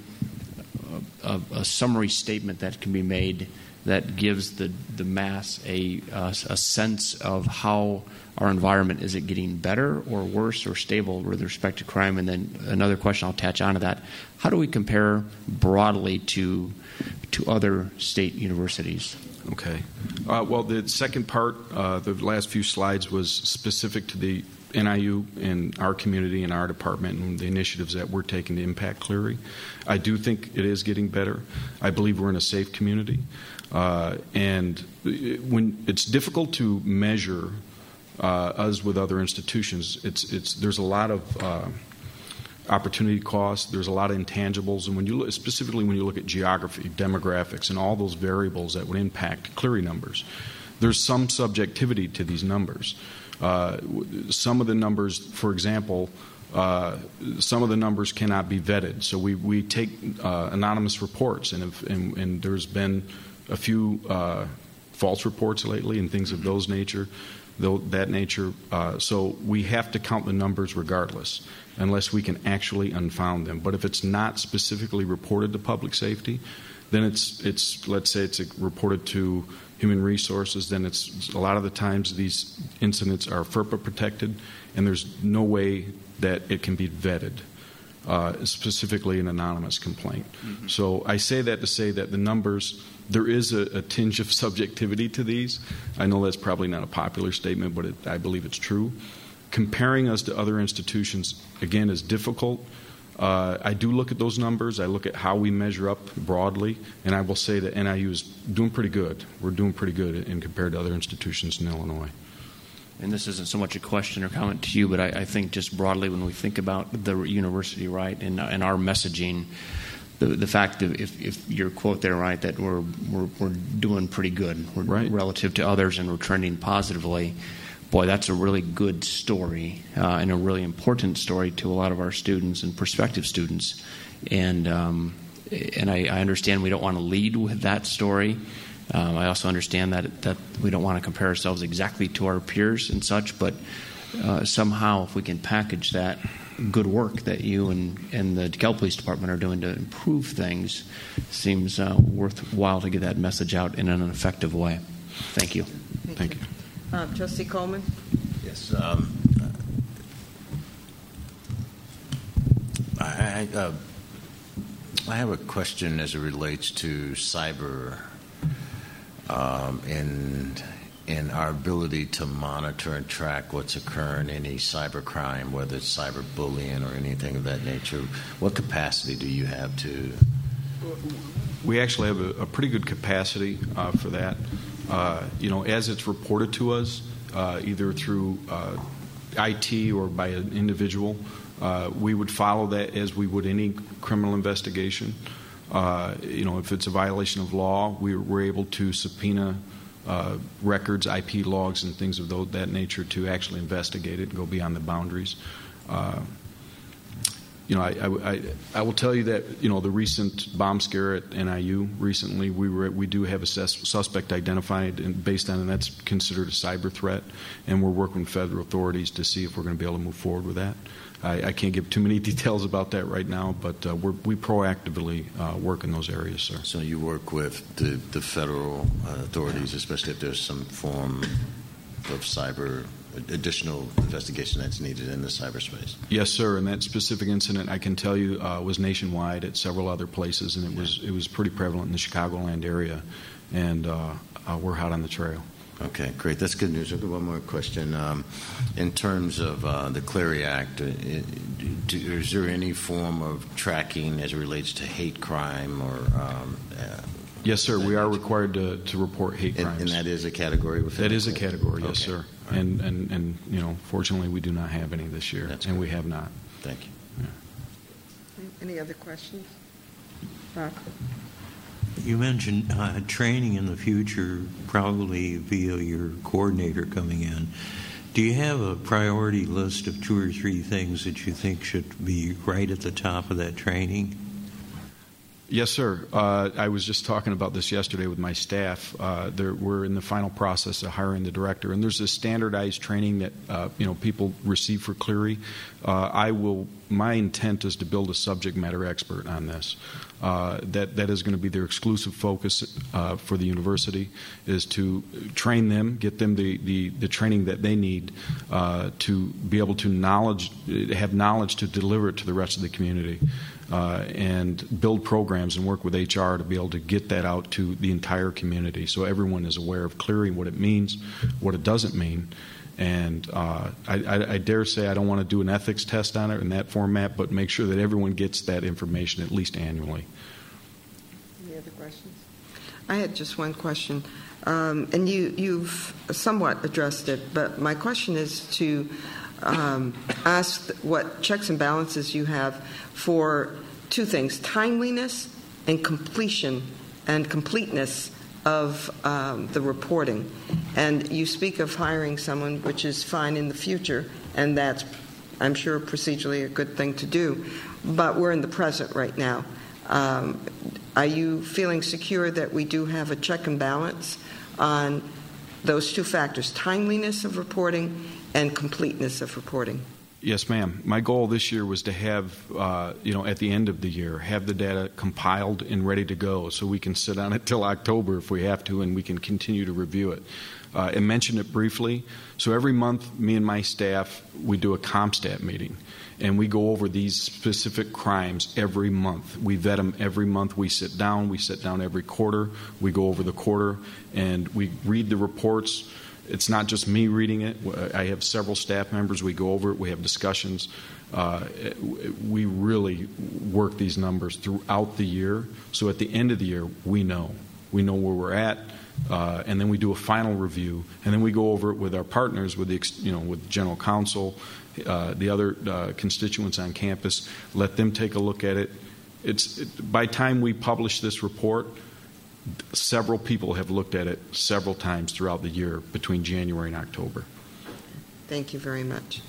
Speaker 9: a a summary statement that can be made that gives the the mass a a, a sense of how our environment, is it getting better or worse or stable with respect to crime? And then another question I'll attach onto that: how do we compare broadly to to other state universities?
Speaker 11: Okay. Uh, well, the second part, uh, the last few slides, was specific to the N I U and our community and our department and the initiatives that we're taking to impact Clery. I do think it is getting better. I believe we're in a safe community. Uh, and it, when it's difficult to measure uh, us with other institutions, it's, it's, there's a lot of uh, opportunity costs. There's a lot of intangibles, and when you look, specifically when you look at geography, demographics, and all those variables that would impact Clery numbers, there's some subjectivity to these numbers. Uh, some of the numbers, for example, uh, some of the numbers cannot be vetted. So we we take uh, anonymous reports, and, if, and and there's been a few uh, false reports lately and things of those nature. Though that nature, uh, so we have to count the numbers regardless, unless we can actually unfound them. But if it's not specifically reported to public safety, then it's it's let's say it's reported to human resources. Then it's a lot of the times these incidents are FERPA protected, and there's no way that it can be vetted, uh, specifically an anonymous complaint. Mm-hmm. So I say that to say that the numbers. There is a, a tinge of subjectivity to these. I know that's probably not a popular statement, but it, I believe it's true. Comparing us to other institutions, again, is difficult. Uh, I do look at those numbers. I look at how we measure up broadly, and I will say that N I U is doing pretty good. We're doing pretty good in compared to other institutions in Illinois.
Speaker 9: And this isn't so much a question or comment to you, but I, I think just broadly when we think about the university, right, and, and our messaging, The, the fact that if, if your quote there, right, that we're we're, we're doing pretty good we're,
Speaker 11: right.
Speaker 9: relative to others and we're trending positively, boy, that's a really good story uh, and a really important story to a lot of our students and prospective students. And um, and I, I understand we don't want to lead with that story. Um, I also understand that that we don't want to compare ourselves exactly to our peers and such, but uh, somehow if we can package that good work that you and, and the DeKalb Police Department are doing to improve things, seems uh, worthwhile to get that message out in an effective way. Thank you.
Speaker 1: Thank,
Speaker 11: Thank
Speaker 1: you.
Speaker 11: you.
Speaker 1: Uh, Trustee Coleman?
Speaker 8: Yes. Um, I, I, uh, I have a question as it relates to cyber um, and in our ability to monitor and track what's occurring, any cyber crime, whether it's cyber bullying or anything of that nature. What capacity do you have to?
Speaker 11: We actually have a, a pretty good capacity uh, for that. Uh, you know, as it's reported to us, uh, either through uh, I T or by an individual, Uh, we would follow that as we would any criminal investigation. Uh, you know, if it's a violation of law, we, we're able to subpoena uh, records, I P logs, and things of those, that nature to actually investigate it and go beyond the boundaries. Uh, you know, I, I, I will tell you that, you know, the recent bomb scare at N I U recently, we were we do have a sus- suspect identified, and based on, and that's considered a cyber threat, and we're working with federal authorities to see if we're going to be able to move forward with that. I, I can't give too many details about that right now, but uh, we're, we proactively uh, work in those areas, sir.
Speaker 8: So you work with the, the federal uh, authorities, especially if there's some form of cyber, additional investigation that's needed in the cyberspace?
Speaker 11: Yes, sir. And that specific incident, I can tell you, uh, was nationwide at several other places, and it was it was pretty prevalent in the Chicagoland area, and uh, uh, we're hot on the trail.
Speaker 8: Okay, great. That's good news. I've got one more question. Um, in terms of uh, the Clery Act, uh, do, is there any form of tracking as it relates to hate crime or? Um, uh,
Speaker 11: yes, sir. We are required to, to report hate
Speaker 8: and,
Speaker 11: crimes.
Speaker 8: And that is a category within.
Speaker 11: That is a category, yes,
Speaker 8: okay.
Speaker 11: sir. Right. And, and and you know, fortunately, we do not have any this year,
Speaker 8: That's
Speaker 11: and
Speaker 8: great.
Speaker 11: we have not.
Speaker 8: Thank you.
Speaker 11: Yeah.
Speaker 1: Any other questions? Bob?
Speaker 10: You mentioned uh, training in the future, probably via your coordinator coming in. Do you have a priority list of two or three things that you think should be right at the top of that training?
Speaker 11: Yes, sir. Uh, I was just talking about this yesterday with my staff. Uh, there, we're in the final process of hiring the director, and there's a standardized training that uh, you know people receive for Clery. Uh, I will. My intent is to build a subject matter expert on this. Uh, that that is going to be their exclusive focus uh, for the university, is to train them, get them the, the, the training that they need uh, to be able to knowledge, have knowledge to deliver it to the rest of the community, uh, and build programs and work with H R to be able to get that out to the entire community, so everyone is aware of Clery, what it means, what it doesn't mean. And uh, I, I, I dare say I don't want to do an ethics test on it in that format, but make sure that everyone gets that information at least annually.
Speaker 1: Any other questions? I had just one question, um, and you, you've somewhat addressed it, but my question is to um, ask what checks and balances you have for two things: timeliness and completion and completeness of um, the reporting. And you speak of hiring someone, which is fine in the future, and that's, I'm sure, procedurally a good thing to do. But we're in the present right now. Um, are you feeling secure that we do have a check and balance on those two factors, timeliness of reporting and completeness of reporting?
Speaker 11: Yes, ma'am. My goal this year was to have, uh, you know, at the end of the year, have the data compiled and ready to go so we can sit on it till October if we have to, and we can continue to review it. Uh, I mentioned it briefly. So every month, me and my staff, we do a CompStat meeting, and we go over these specific crimes every month. We vet them every month. We sit down. We sit down every quarter. We go over the quarter, and we read the reports. It's not just me reading it. I have several staff members. We go over it. We have discussions. Uh, we really work these numbers throughout the year. So at the end of the year, we know. We know where we're at. Uh, and then we do a final review. And then we go over it with our partners, with the, you know, with general counsel, uh, the other uh, constituents on campus. Let them take a look at it. It's it, by the time we publish this report, several people have looked at it several times throughout the year between January and October.
Speaker 1: Thank you very much.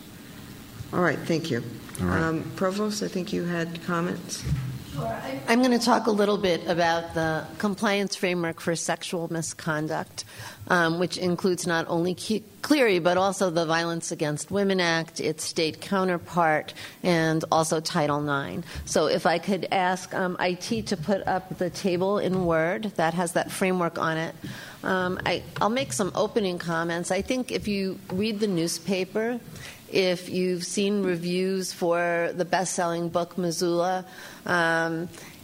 Speaker 1: All right, thank you.
Speaker 11: All right.
Speaker 1: Um, Provost, I think you had comments.
Speaker 12: Sure. I'm going to talk a little bit about the compliance framework for sexual misconduct, um, which includes not only Clery, but also the Violence Against Women Act, its state counterpart, and also Title nine. So if I could ask um, I T to put up the table in Word that has that framework on it. Um, I, I'll make some opening comments. I think if you read the newspaper, if you've seen reviews for the best-selling book Missoula, um,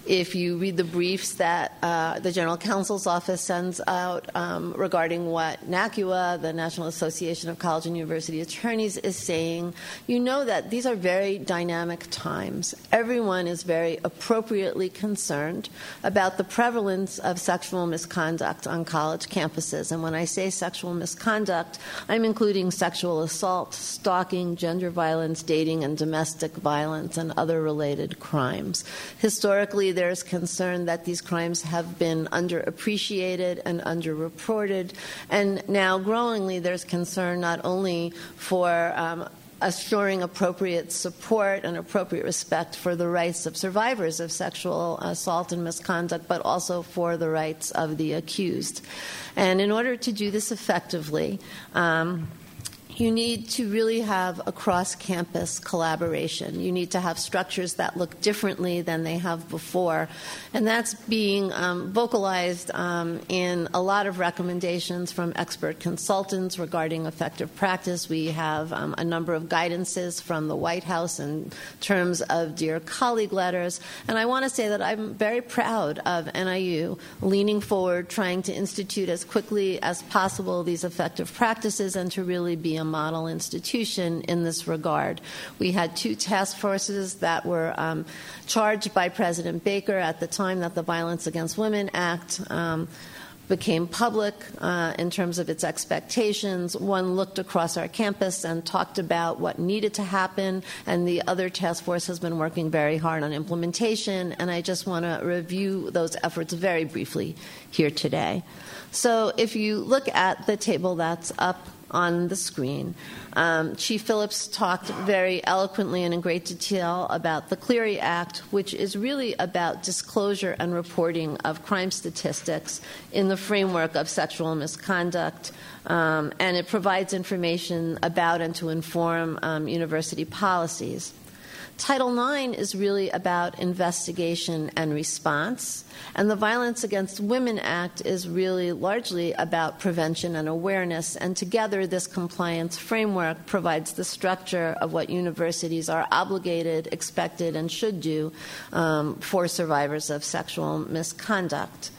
Speaker 12: If you read the briefs that uh, the General Counsel's Office sends out um, regarding what NACUA, the National Association of College and University Attorneys, is saying, you know that these are very dynamic times. Everyone is very appropriately concerned about the prevalence of sexual misconduct on college campuses. And when I say sexual misconduct, I'm including sexual assault, stalking, gender violence, dating, and domestic violence, and other related crimes. Historically, there's concern that these crimes have been underappreciated and underreported, and now growingly there's concern not only for um, assuring appropriate support and appropriate respect for the rights of survivors of sexual assault and misconduct, but also for the rights of the accused. And in order to do this effectively, um, you need to really have a cross-campus collaboration. You need to have structures that look differently than they have before. And that's being um, vocalized um, in a lot of recommendations from expert consultants regarding effective practice. We have um, a number of guidances from the White House in terms of Dear Colleague letters. And I want to say that I'm very proud of N I U leaning forward, trying to institute as quickly as possible these effective practices and to really be a model institution in this regard. We had two task forces that were um, charged by President Baker at the time that the Violence Against Women Act um, became public uh, in terms of its expectations. One looked across our campus and talked about what needed to happen, and the other task force has been working very hard on implementation, and I just want to review those efforts very briefly here today. So if you look at the table that's up on the screen, um, Chief Phillips talked very eloquently and in great detail about the Clery Act, which is really about disclosure and reporting of crime statistics in the framework of sexual misconduct, um, and it provides information about and to inform um, university policies. Title nine is really about investigation and response, and the Violence Against Women Act is really largely about prevention and awareness, and together this compliance framework provides the structure of what universities are obligated, expected, and should do um, for survivors of sexual misconduct.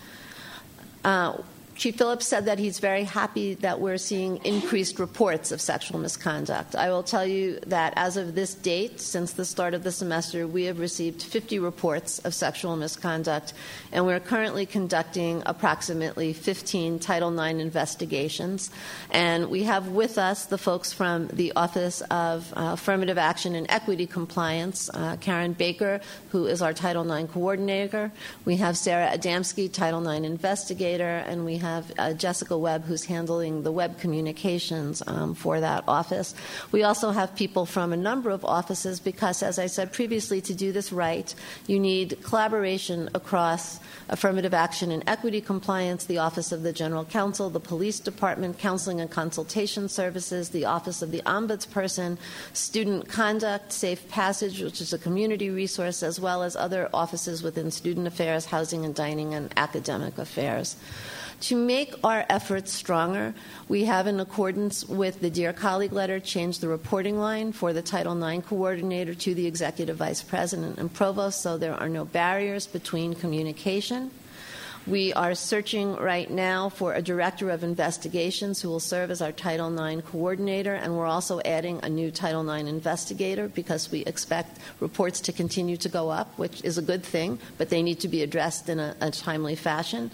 Speaker 12: Uh, Chief Phillips said that he's very happy that we're seeing increased reports of sexual misconduct. I will tell you that as of this date, since the start of the semester, we have received fifty reports of sexual misconduct, and we're currently conducting approximately fifteen Title nine investigations. And we have with us the folks from the Office of uh, Affirmative Action and Equity Compliance, uh, Karen Baker, who is our Title nine coordinator. We have Sarah Adamski, Title nine investigator, and we have have uh, Jessica Webb, who's handling the web communications um, for that office. We also have people from a number of offices because, as I said previously, to do this right, you need collaboration across affirmative action and equity compliance, the Office of the General Counsel, the Police Department, Counseling and Consultation Services, the Office of the Ombudsperson, Student Conduct, Safe Passage, which is a community resource, as well as other offices within Student Affairs, Housing and Dining, and Academic Affairs. To make our efforts stronger, we have, in accordance with the Dear Colleague letter, changed the reporting line for the Title nine coordinator to the Executive Vice President and Provost, so there are no barriers between communication. We are searching right now for a Director of Investigations who will serve as our Title nine coordinator, and we're also adding a new Title nine investigator because we expect reports to continue to go up, which is a good thing, but they need to be addressed in a, a timely fashion.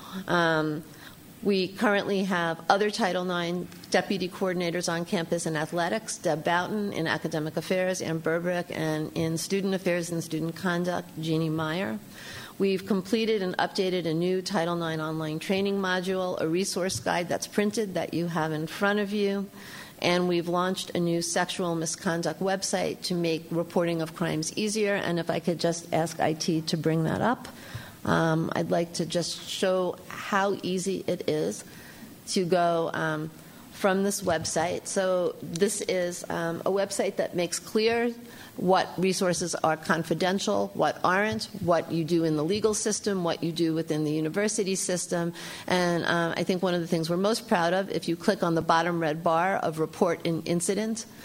Speaker 12: Um, we currently have other Title nine deputy coordinators on campus in athletics, Deb Boughton in academic affairs, Ann Burbrick, and in student affairs and student conduct, Jeannie Meyer. We've completed and updated a new Title nine online training module, a resource guide that's printed that you have in front of you, and we've launched a new sexual misconduct website to make reporting of crimes easier. And if I could just ask I T to bring that up. Um, I'd like to just show how easy it is to go um, from this website. So this is um, a website that makes clear what resources are confidential, what aren't, what you do in the legal system, what you do within the university system. And uh, I think one of the things we're most proud of, if you click on the bottom red bar of report an incident,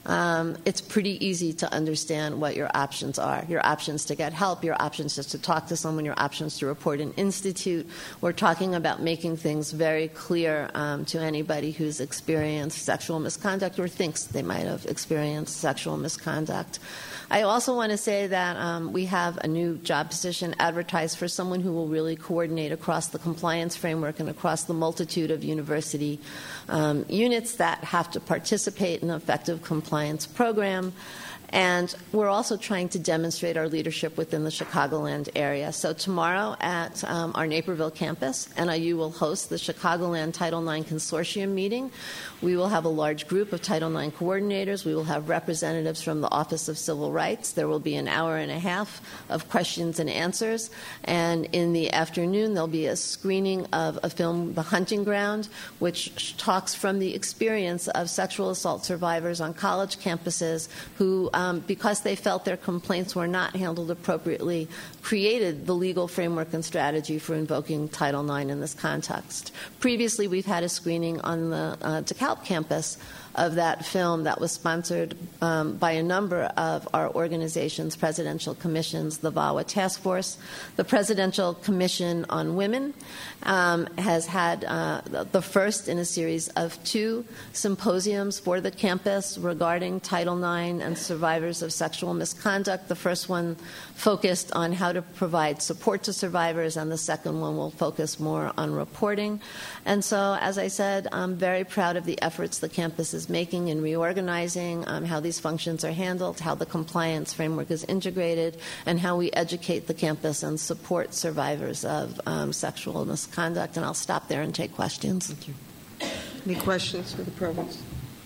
Speaker 12: um, it's pretty easy to understand what your options are. Your options to get help, your options just to talk to someone, your options to report an institute. We're talking about making things very clear um, to anybody who's experienced sexual misconduct or thinks they might have experienced sexual misconduct. I also want to say that um, we have a new job position advertised for someone who will really coordinate across the compliance framework and across the multitude of university um, units that have to participate in an effective compliance program. And we're also trying to demonstrate our leadership within the Chicagoland area. So tomorrow at um, our Naperville campus, N I U will host the Chicagoland Title nine Consortium meeting. We will have a large group of Title nine coordinators. We will have representatives from the Office of Civil Rights. There will be an hour and a half of questions and answers. And in the afternoon, there'll be a screening of a film, The Hunting Ground, which talks from the experience of sexual assault survivors on college campuses who Um, because they felt their complaints were not handled appropriately, created the legal framework and strategy for invoking Title nine in this context. Previously, we've had a screening on the uh, DeKalb campus of that film that was sponsored um, by a number of our organizations, presidential commissions, the V A W A Task Force. The Presidential Commission on Women um, has had uh, the first in a series of two symposiums for the campus regarding Title nine and survivors of sexual misconduct. The first one focused on how to provide support to survivors, and the second one will focus more on reporting. And so, as I said, I'm very proud of the efforts the campus is making in reorganizing, um, how these functions are handled, how the compliance framework is integrated, and how we educate the campus and support survivors of um, sexual misconduct. And I'll stop there and take questions.
Speaker 1: Thank you. Any questions for the provost?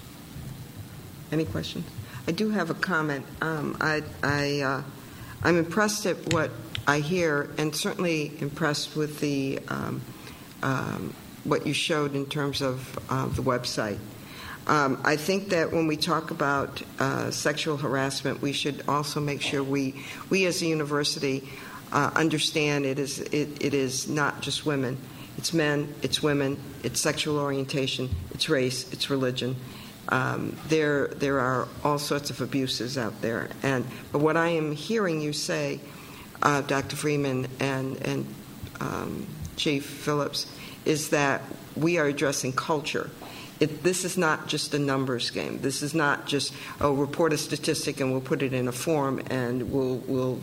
Speaker 1: Any questions? I do have a comment. Um, I, I, uh, I'm impressed at what I hear, and certainly impressed with the um, um, what you showed in terms of uh, the website. Um, I think that when we talk about uh, sexual harassment, we should also make sure we, we as a university, uh, understand it is it, it is not just women. It's men, it's women, it's sexual orientation, it's race, it's religion. Um, there there are all sorts of abuses out there. And but what I am hearing you say, uh, Doctor Freeman and and um, Chief Phillips, is that we are addressing culture. It, this is not just a numbers game. This is not just, oh, report a statistic and we'll put it in a form and we'll, we'll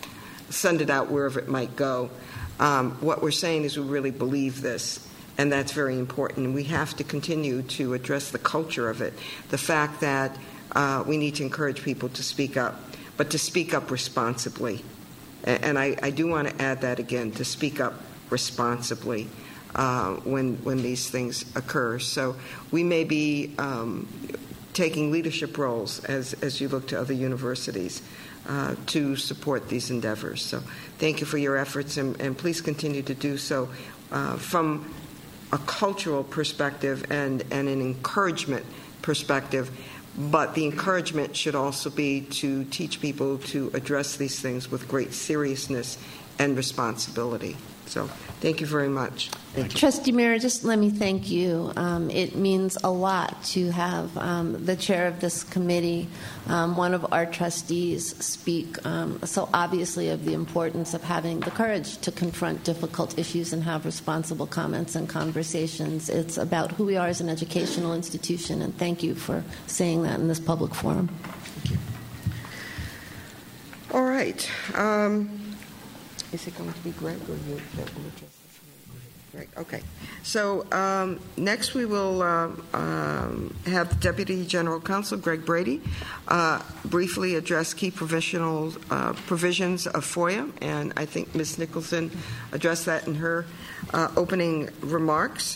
Speaker 1: send it out wherever it might go. Um, what we're saying is we really believe this, and that's very important. And we have to continue to address the culture of it, the fact that uh, we need to encourage people to speak up, but to speak up responsibly. And, and I, I do want to add that again, to speak up responsibly. Uh, when when these things occur. So we may be um, taking leadership roles as, as you look to other universities uh, to support these endeavors. So thank you for your efforts, and, and please continue to do so uh, from a cultural perspective and, and an encouragement perspective. But the encouragement should also be to teach people to address these things with great seriousness and responsibility. So thank you very much. Thank you.
Speaker 12: Trustee Mayer, just let me thank you. Um, it means a lot to have um, the chair of this committee, um, one of our trustees, speak um, so obviously of the importance of having the courage to confront difficult issues and have responsible comments and conversations. It's about who we are as an educational institution, and thank you for saying that in this public forum.
Speaker 1: Thank you. All right. Um, Is it going to be Greg or you that will address this? Greg, okay. So um, next we will uh, um, have Deputy General Counsel Greg Brady uh, briefly address key provisional uh, provisions of FOIA, and I think Miz Nicholson addressed that in her uh, opening remarks.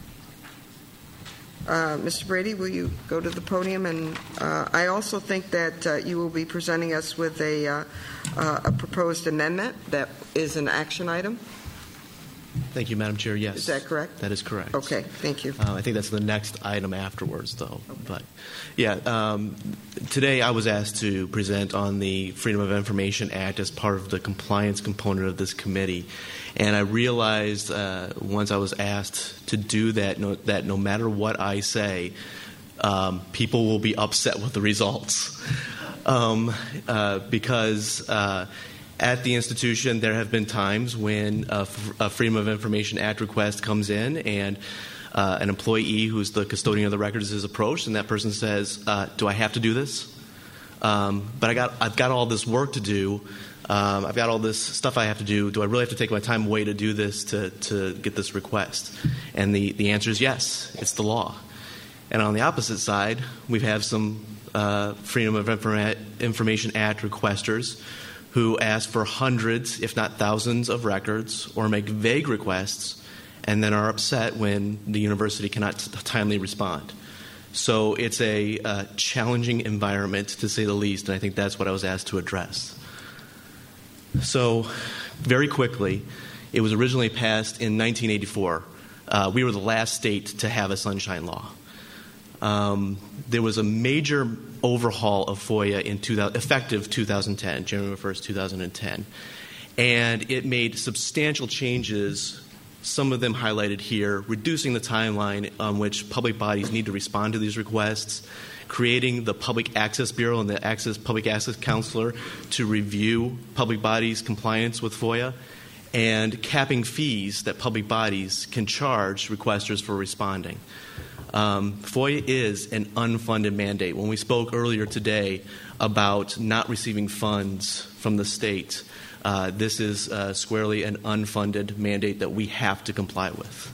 Speaker 1: Uh, Mister Brady, will you go to the podium? And uh, I also think that uh, you will be presenting us with a, uh, uh, a proposed amendment that is an action item.
Speaker 13: Thank you, Madam Chair. Yes.
Speaker 1: Is that correct?
Speaker 13: That is correct.
Speaker 1: Okay. Thank you.
Speaker 13: Uh, I think that's the next item afterwards, though. Okay. But, yeah, um, today I was asked to present on the Freedom of Information Act as part of the compliance component of this committee. And I realized uh, once I was asked to do that, no, that no matter what I say, um, people will be upset with the results. Um, uh, because uh, at the institution, there have been times when a, a Freedom of Information Act request comes in and uh, an employee who's the custodian of the records is approached, and that person says, uh, do I have to do this? Um, but I got, I've got all this work to do. Um, I've got all this stuff I have to do. Do I really have to take my time away to do this, to, to get this request? And the, the answer is yes. It's the law. And on the opposite side, we have some uh, Freedom of Informa- Information Act requesters who ask for hundreds, if not thousands, of records or make vague requests and then are upset when the university cannot t- timely respond. So it's a uh, challenging environment, to say the least, and I think that's what I was asked to address. So very quickly, it was originally passed in nineteen eighty-four. Uh, we were the last state to have a sunshine law. Um, there was a major overhaul of FOIA in two thousand, effective two thousand ten, January first, two thousand ten. And it made substantial changes, some of them highlighted here, reducing the timeline on which public bodies need to respond to these requests, creating the Public Access Bureau and the Access Public Access Counselor to review public bodies' compliance with FOIA, and capping fees that public bodies can charge requesters for responding. Um, FOIA is an unfunded mandate. When we spoke earlier today about not receiving funds from the state, uh, this is uh, squarely an unfunded mandate that we have to comply with.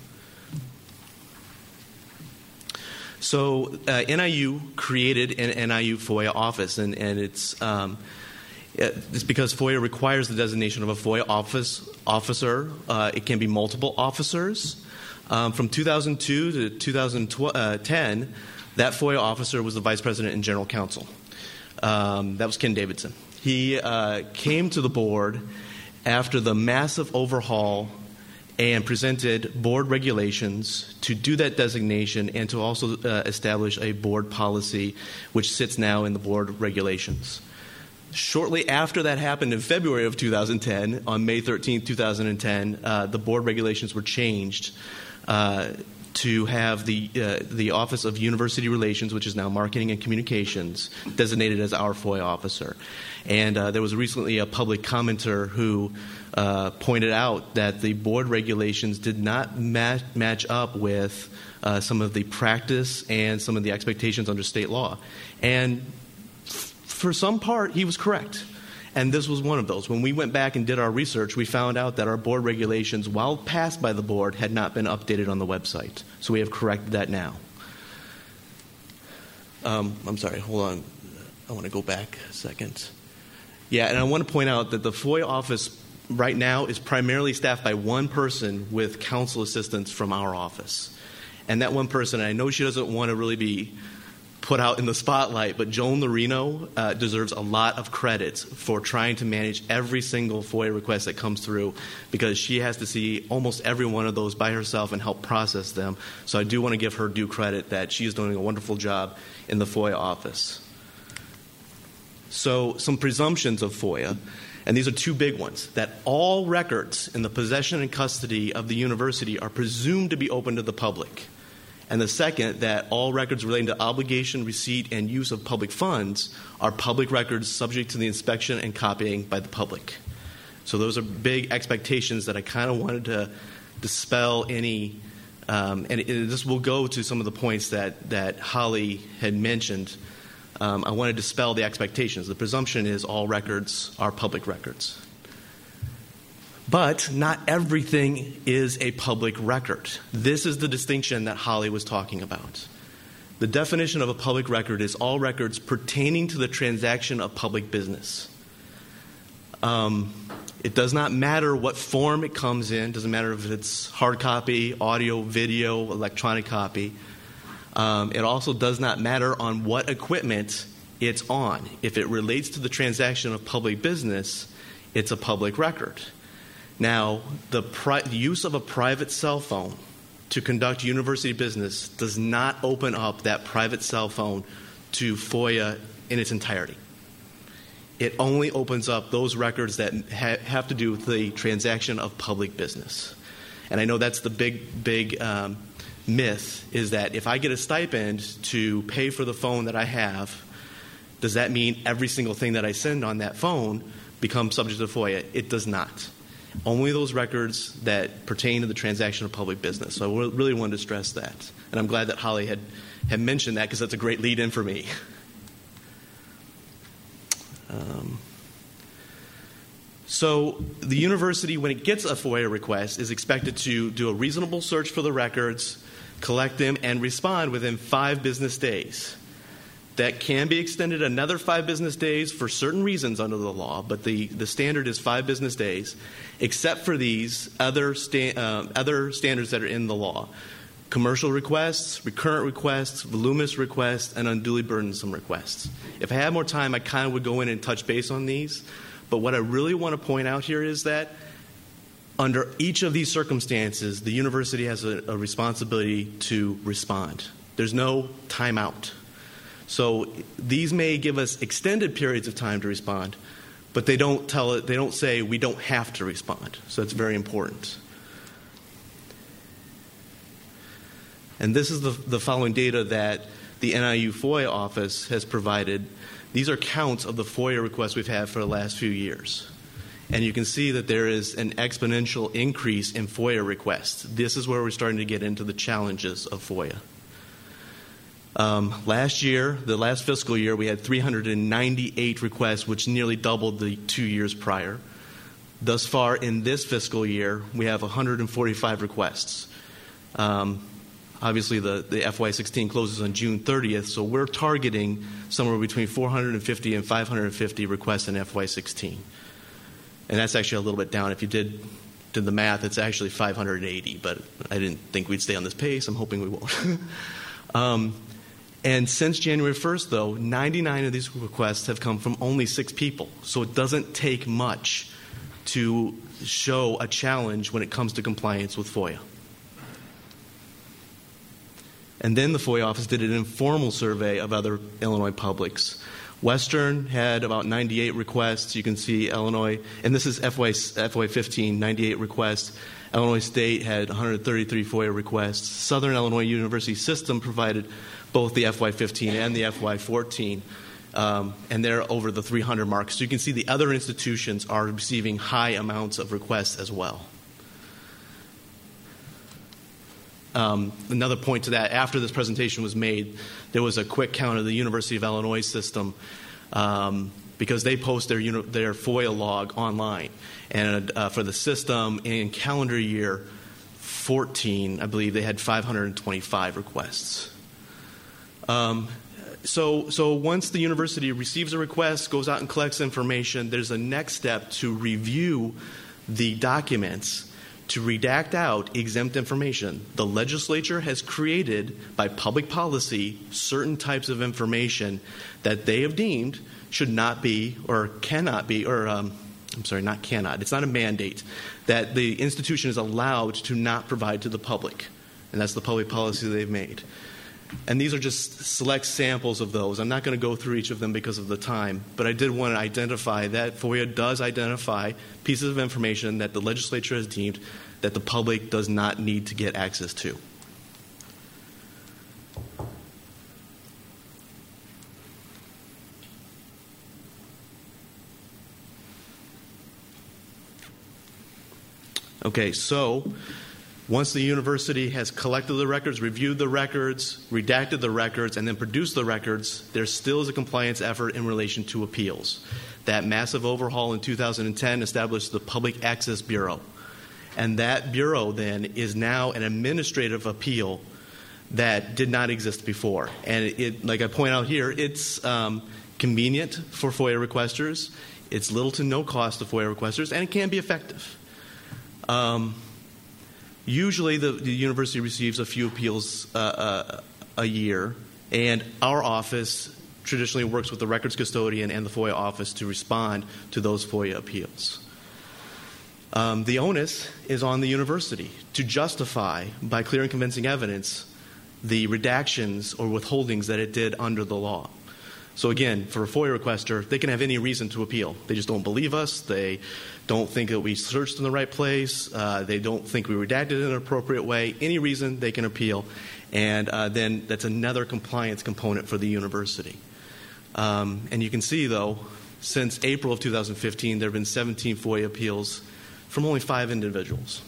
Speaker 13: So uh, N I U created an N I U FOIA office, and, and it's, um, it's because FOIA requires the designation of a FOIA office officer. Uh, it can be multiple officers. Um, from two thousand two to two thousand ten, that FOIA officer was the vice president and general counsel. Um, that was Ken Davidson. He uh, came to the board after the massive overhaul and presented board regulations to do that designation and to also uh, establish a board policy, which sits now in the board regulations. Shortly after that happened in February of two thousand ten, on May thirteenth, two thousand ten, uh, the board regulations were changed uh, to have the uh, the Office of University Relations, which is now Marketing and Communications, designated as our FOIA officer. And uh, there was recently a public commenter who uh, pointed out that the board regulations did not match, match up with uh, some of the practice and some of the expectations under state law. And f- for some part, he was correct. And this was one of those. When we went back and did our research, we found out that our board regulations, while passed by the board, had not been updated on the website. So we have corrected that now. Um, I'm sorry, hold on. I want to go back a second. Yeah, and I want to point out that the FOIA office right now is primarily staffed by one person with counsel assistance from our office. And that one person, I know she doesn't want to really be put out in the spotlight, but Joan Lorino uh, deserves a lot of credit for trying to manage every single FOIA request that comes through, because she has to see almost every one of those by herself and help process them. So I do want to give her due credit that she is doing a wonderful job in the FOIA office. So some presumptions of FOIA, and these are two big ones, that all records in the possession and custody of the university are presumed to be open to the public. And the second, that all records relating to obligation, receipt, and use of public funds are public records subject to the inspection and copying by the public. So those are big expectations that I kind of wanted to dispel any, um, and it, this will go to some of the points that, that Holly had mentioned. Um, I want to dispel the expectations. The presumption is all records are public records. But not everything is a public record. This is the distinction that Holly was talking about. The definition of a public record is all records pertaining to the transaction of public business. Um, it does not matter what form it comes in. It doesn't matter if it's hard copy, audio, video, electronic copy. Um, it also does not matter on what equipment it's on. If it relates to the transaction of public business, it's a public record. Now, the pri- use of a private cell phone to conduct university business does not open up that private cell phone to FOIA in its entirety. It only opens up those records that ha- have to do with the transaction of public business. And I know that's the big, big um, myth is that if I get a stipend to pay for the phone that I have, does that mean every single thing that I send on that phone becomes subject to FOIA? It does not. Only those records that pertain to the transaction of public business. So I really wanted to stress that. And I'm glad that Holly had, had mentioned that, because that's a great lead-in for me. Um, so the university, when it gets a FOIA request, is expected to do a reasonable search for the records, collect them, and respond within five business days. That can be extended another five business days for certain reasons under the law, but the, the standard is five business days, except for these other, sta- uh, other standards that are in the law. Commercial requests, recurrent requests, voluminous requests, and unduly burdensome requests. If I had more time, I kind of would go in and touch base on these, but what I really want to point out here is that under each of these circumstances, the university has a, a responsibility to respond. There's no timeout. So these may give us extended periods of time to respond, but they don't tell it, they don't say we don't have to respond. So it's very important. And this is the, the following data that the N I U FOIA office has provided. These are counts of the FOIA requests we've had for the last few years. And you can see that there is an exponential increase in FOIA requests. This is where we're starting to get into the challenges of FOIA. Um, last year, the last fiscal year, we had three hundred ninety-eight requests, which nearly doubled the two years prior. Thus far, in this fiscal year, we have one hundred forty-five requests. Um, obviously, the, the F Y sixteen closes on June thirtieth, so we're targeting somewhere between four hundred fifty and five hundred fifty requests in F Y sixteen. And that's actually a little bit down. If you did, did the math, it's actually five hundred eighty, but I didn't think we'd stay on this pace. I'm hoping we won't. um, And since January first, though, ninety-nine of these requests have come from only six people. So it doesn't take much to show a challenge when it comes to compliance with FOIA. And then the FOIA office did an informal survey of other Illinois publics. Western had about ninety-eight requests. You can see Illinois, and this is F Y fifteen, ninety-eight requests. Illinois State had one hundred thirty-three FOIA requests. Southern Illinois University System provided both the F Y fifteen and the F Y fourteen, um, and they're over the three hundred mark. So you can see the other institutions are receiving high amounts of requests as well. Um, another point to that, after this presentation was made, there was a quick count of the University of Illinois system um, because they post their, their FOIA log online. And uh, for the system in calendar year fourteen, I believe they had five hundred twenty-five requests. Um, so, so once the university receives a request, goes out and collects information, there's a next step to review the documents to redact out exempt information. The legislature has created, by public policy, certain types of information that they have deemed should not be or cannot be, or um, I'm sorry, not cannot. It's not a mandate that the institution is allowed to not provide to the public. And that's the public policy they've made. And these are just select samples of those. I'm not going to go through each of them because of the time, but I did want to identify that FOIA does identify pieces of information that the legislature has deemed that the public does not need to get access to. Okay, so once the university has collected the records, reviewed the records, redacted the records, and then produced the records, there still is a compliance effort in relation to appeals. That massive overhaul in two thousand ten established the Public Access Bureau. And that bureau then is now an administrative appeal that did not exist before. And it, it like I point out here, it's um, convenient for FOIA requesters. It's little to no cost to FOIA requesters, and it can be effective. Um, usually the, the university receives a few appeals uh, uh, a year, and our office traditionally works with the records custodian and the FOIA office to respond to those FOIA appeals. Um, the onus is on the university to justify, by clear and convincing evidence, the redactions or withholdings that it did under the law. So again, for a FOIA requester, they can have any reason to appeal. They just don't believe us. They don't think that we searched in the right place. Uh, they don't think we redacted it in an appropriate way. Any reason, they can appeal. And uh, then that's another compliance component for the university. Um, and you can see, though, since April of two thousand fifteen, there have been seventeen FOIA appeals from only five individuals.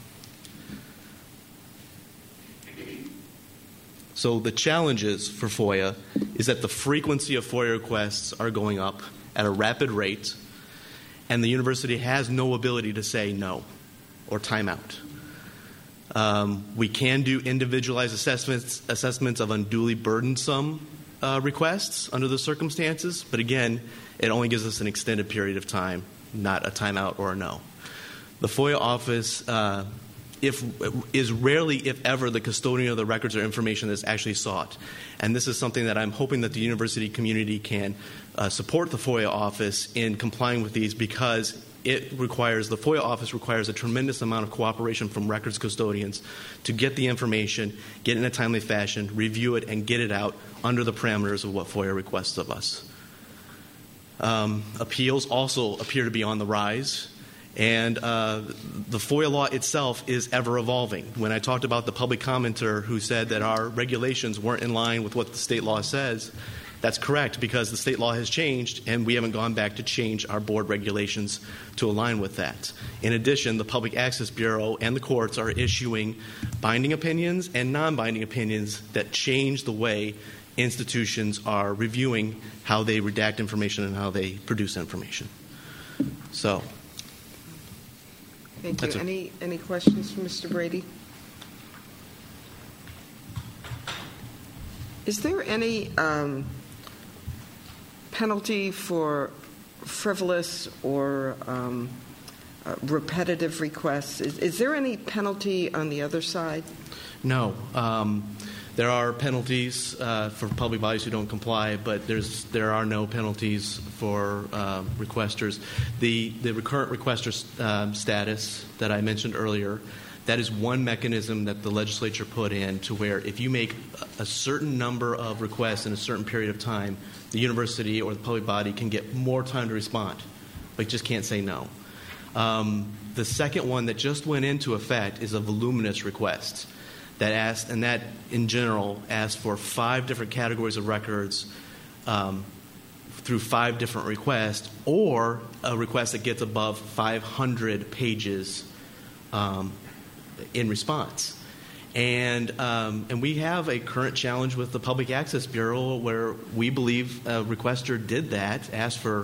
Speaker 13: So the challenges for FOIA is that the frequency of FOIA requests are going up at a rapid rate, and the university has no ability to say no or time out. Um, we can do individualized assessments, assessments of unduly burdensome uh, requests under the circumstances, but again, it only gives us an extended period of time, not a timeout or a no. The FOIA office uh, if, is rarely, if ever, the custodian of the records or information that's actually sought. And this is something that I'm hoping that the university community can uh, support the FOIA office in complying with these, because it requires, the FOIA office requires a tremendous amount of cooperation from records custodians to get the information, get it in a timely fashion, review it, and get it out under the parameters of what FOIA requests of us. Um, appeals also appear to be on the rise. And uh, the FOIA law itself is ever evolving. When I talked about the public commenter who said that our regulations weren't in line with what the state law says, that's correct, because the state law has changed and we haven't gone back to change our board regulations to align with that. In addition, the Public Access Bureau and the courts are issuing binding opinions and non-binding opinions that change the way institutions are reviewing how they redact information and how they produce information. So.
Speaker 1: Thank
Speaker 13: That's
Speaker 1: you.
Speaker 13: a-
Speaker 1: Any any questions for Mister Brady? Is there any um, penalty for frivolous or um, uh, repetitive requests? Is, is there any penalty on the other side?
Speaker 13: No. Um, there are penalties uh, for public bodies who don't comply, but there's there are no penalties for uh, requesters. The the recurrent requester um, status that I mentioned earlier, that is one mechanism that the legislature put in to where if you make a certain number of requests in a certain period of time, the university or the public body can get more time to respond, but just can't say no. Um, the second one that just went into effect is a voluminous request. That asked, and that in general asked for five different categories of records um, through five different requests, or a request that gets above five hundred pages um, in response. And um, and we have a current challenge with the Public Access Bureau where we believe a requester did that, asked for,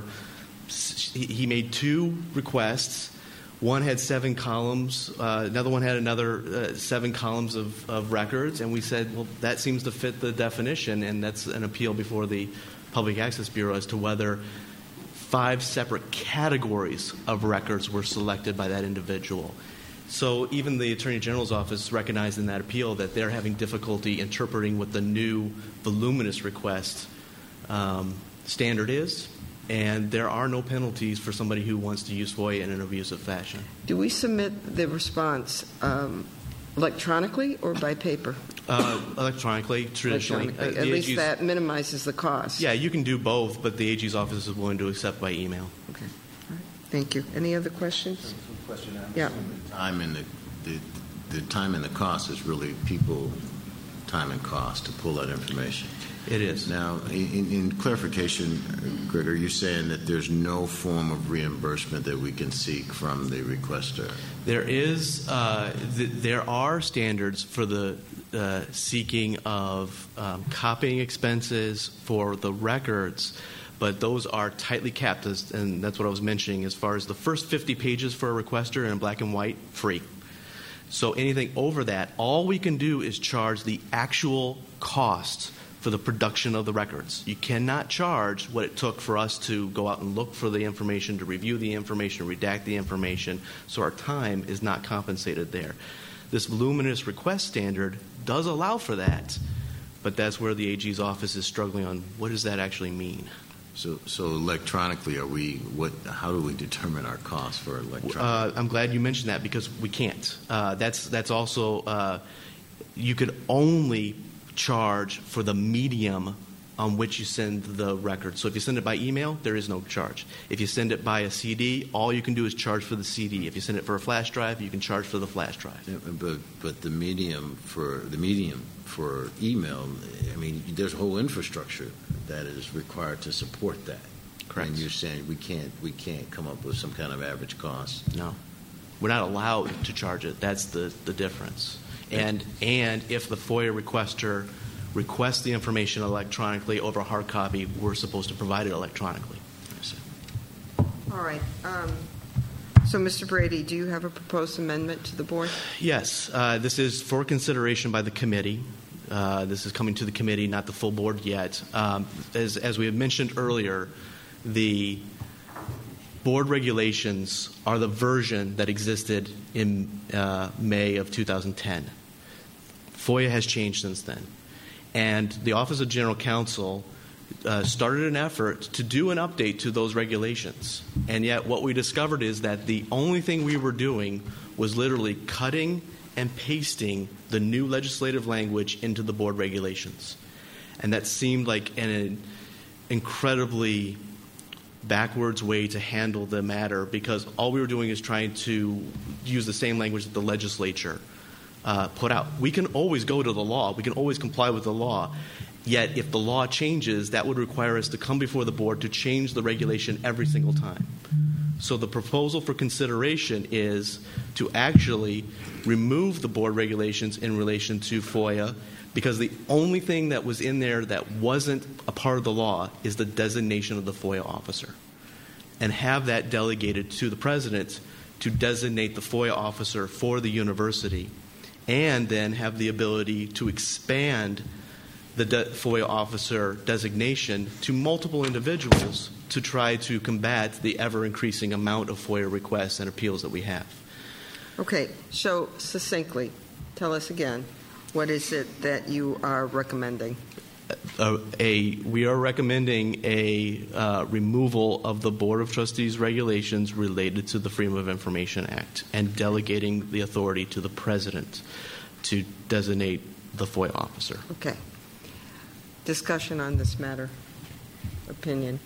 Speaker 13: he made two requests. One had seven columns. Uh, another one had another uh, seven columns of, of records. And we said, well, that seems to fit the definition, and that's an appeal before the Public Access Bureau as to whether five separate categories of records were selected by that individual. So even the Attorney General's office recognized in that appeal that they're having difficulty interpreting what the new voluminous request um, standard is. And there are no penalties for somebody who wants to use FOIA in an abusive fashion.
Speaker 1: Do we submit the response um, electronically or by paper?
Speaker 13: Uh, electronically, traditionally.
Speaker 1: Electronically.
Speaker 13: Uh,
Speaker 1: At
Speaker 13: the
Speaker 1: least
Speaker 13: A G's
Speaker 1: that minimizes the cost.
Speaker 13: Yeah, you can do both, but the A G's office is willing to accept by email.
Speaker 1: Okay. All right. Thank you. Any other questions?
Speaker 8: Question.
Speaker 1: Yeah.
Speaker 8: Time and the, the the time and the cost is really people time and cost to pull that information.
Speaker 13: It is.
Speaker 8: Now, in, in clarification, Greg, are you saying that there's no form of reimbursement that we can seek from the requester?
Speaker 13: There is. Uh, th- there are standards for the uh, seeking of um, copying expenses for the records, but those are tightly capped, as, and that's what I was mentioning. As far as the first fifty pages for a requester in black and white, free. So anything over that, all we can do is charge the actual cost for the production of the records. You cannot charge what it took for us to go out and look for the information, to review the information, redact the information, so our time is not compensated there. This voluminous request standard does allow for that, but that's where the A G's office is struggling on what does that actually mean.
Speaker 8: So, so electronically, are we? What? How do we determine our costs for electronic?
Speaker 13: Uh, I'm glad you mentioned that because we can't. Uh, that's that's also uh, you could only charge for the medium on which you send the record. So if you send it by email, there is no charge. If you send it by a C D, all you can do is charge for the C D. If you send it for a flash drive, you can charge for the flash drive.
Speaker 8: Yeah, but but the medium for the medium for email, I mean, there's a whole infrastructure that is required to support that.
Speaker 13: Correct.
Speaker 8: And you're saying we can't we can't come up with some kind of average cost.
Speaker 13: No, we're not allowed to charge it. That's the the difference. And and if the FOIA requester request the information electronically over a hard copy, we're supposed to provide it electronically.
Speaker 1: All right. Um, so, Mister Brady, do you have a proposed amendment to the board?
Speaker 13: Yes. Uh, this is for consideration by the committee. Uh, this is coming to the committee, not the full board yet. Um, as, as we had mentioned earlier, the board regulations are the version that existed in uh, May of two thousand ten. FOIA has changed since then. And the Office of General Counsel uh, started an effort to do an update to those regulations. And yet what we discovered is that the only thing we were doing was literally cutting and pasting the new legislative language into the board regulations. And that seemed like an incredibly backwards way to handle the matter, because all we were doing is trying to use the same language that the legislature uh, put out. We can always go to the law. We can always comply with the law. Yet if the law changes, that would require us to come before the board to change the regulation every single time. So the proposal for consideration is to actually remove the board regulations in relation to FOIA, because the only thing that was in there that wasn't a part of the law is the designation of the FOIA officer, and have that delegated to the president to designate the FOIA officer for the university, and then have the ability to expand the de- FOIA officer designation to multiple individuals to try to combat the ever-increasing amount of FOIA requests and appeals that we have.
Speaker 1: Okay, so succinctly, tell us again, what is it that you are recommending?
Speaker 13: Uh, a, we are recommending a uh, removal of the Board of Trustees regulations related to the Freedom of Information Act, and delegating the authority to the president to designate the FOIA officer.
Speaker 1: Okay. Discussion on this matter. Opinion.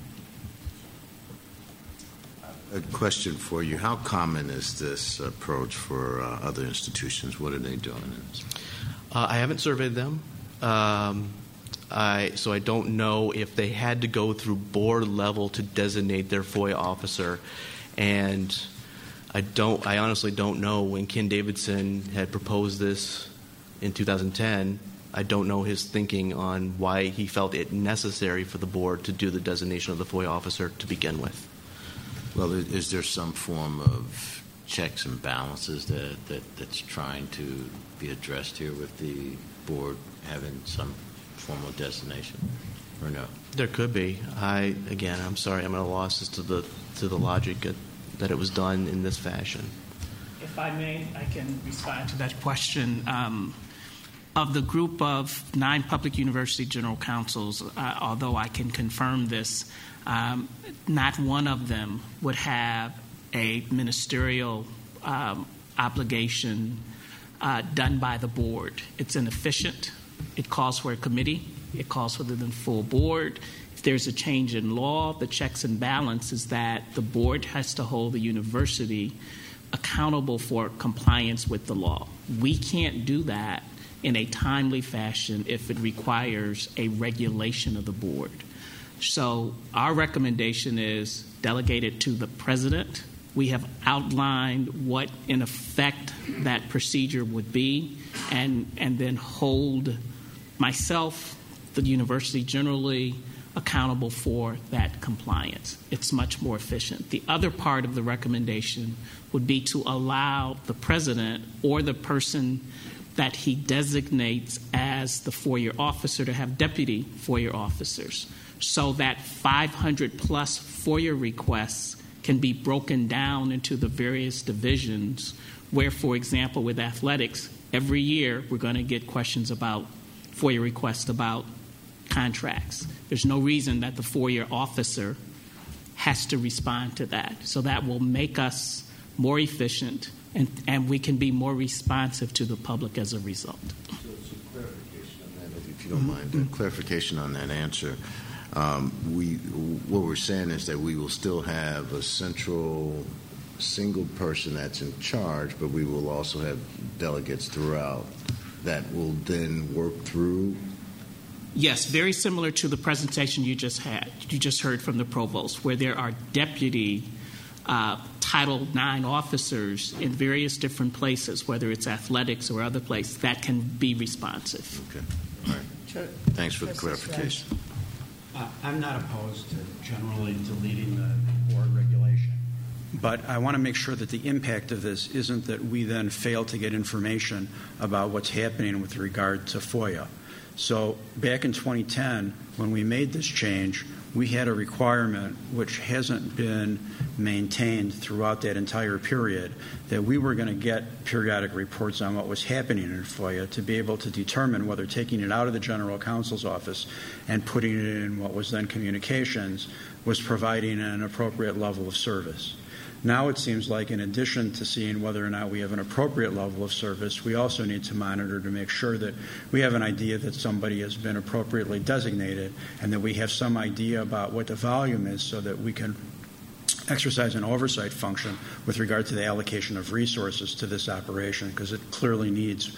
Speaker 8: A question for you. How common is this approach for uh, other institutions? What are they doing?
Speaker 13: Uh, I haven't surveyed them. Um, I, so I don't know if they had to go through board level to designate their FOIA officer. And I don't. I honestly don't know when Ken Davidson had proposed this in two thousand ten. I don't know his thinking on why he felt it necessary for the board to do the designation of the FOIA officer to begin with.
Speaker 8: Well, is there some form of checks and balances that, that that's trying to be addressed here with the board having some formal designation, or no?
Speaker 13: There could be. I again, I'm sorry, I'm at a loss as to the to the logic that it was done in this fashion.
Speaker 3: If I may, I can respond to that question. Um, of the group of nine public university general counsels, uh, although I can confirm this, um, not one of them would have a ministerial um, obligation uh, done by the board. It's inefficient. It calls for a committee. It calls for the full board. If there's a change in law, the checks and balance is that the board has to hold the university accountable for compliance with the law. We can't do that in a timely fashion if it requires a regulation of the board. So our recommendation is delegate it to the president. We have outlined what, in effect, that procedure would be, and, and then hold myself, the university generally, accountable for that compliance. It's much more efficient. The other part of the recommendation would be to allow the president or the person that he designates as the FOIA officer to have deputy FOIA officers, so that five hundred plus FOIA requests can be broken down into the various divisions where, for example, with athletics, every year we're going to get questions about FOIA requests about contracts. There's no reason that the FOIA officer has to respond to that. So that will make us more efficient, and, and we can be more responsive to the public as a result.
Speaker 8: So it's a clarification on that. If you don't mind, a clarification on that answer. Um, we, what we're saying is that we will still have a central single person that's in charge, but we will also have delegates throughout that will then work through.
Speaker 3: Yes, very similar to the presentation you just had, you just heard from the provost, where there are deputy uh, Title nine officers in various different places, whether it's athletics or other places, that can be responsive.
Speaker 8: Okay. All right. Sure. Thanks for the clarification.
Speaker 7: Uh, I'm not opposed to generally deleting the board regulation. But I want to make sure that the impact of this isn't that we then fail to get information about what's happening with regard to FOIA. So back in twenty ten, when we made this change, we had a requirement which hasn't been maintained throughout that entire period, that we were going to get periodic reports on what was happening in FOIA to be able to determine whether taking it out of the General Counsel's office and putting it in what was then communications was providing an appropriate level of service. Now it seems like in addition to seeing whether or not we have an appropriate level of service, we also need to monitor to make sure that we have an idea that somebody has been appropriately designated and that we have some idea about what the volume is so that we can exercise an oversight function with regard to the allocation of resources to this operation, because it clearly needs,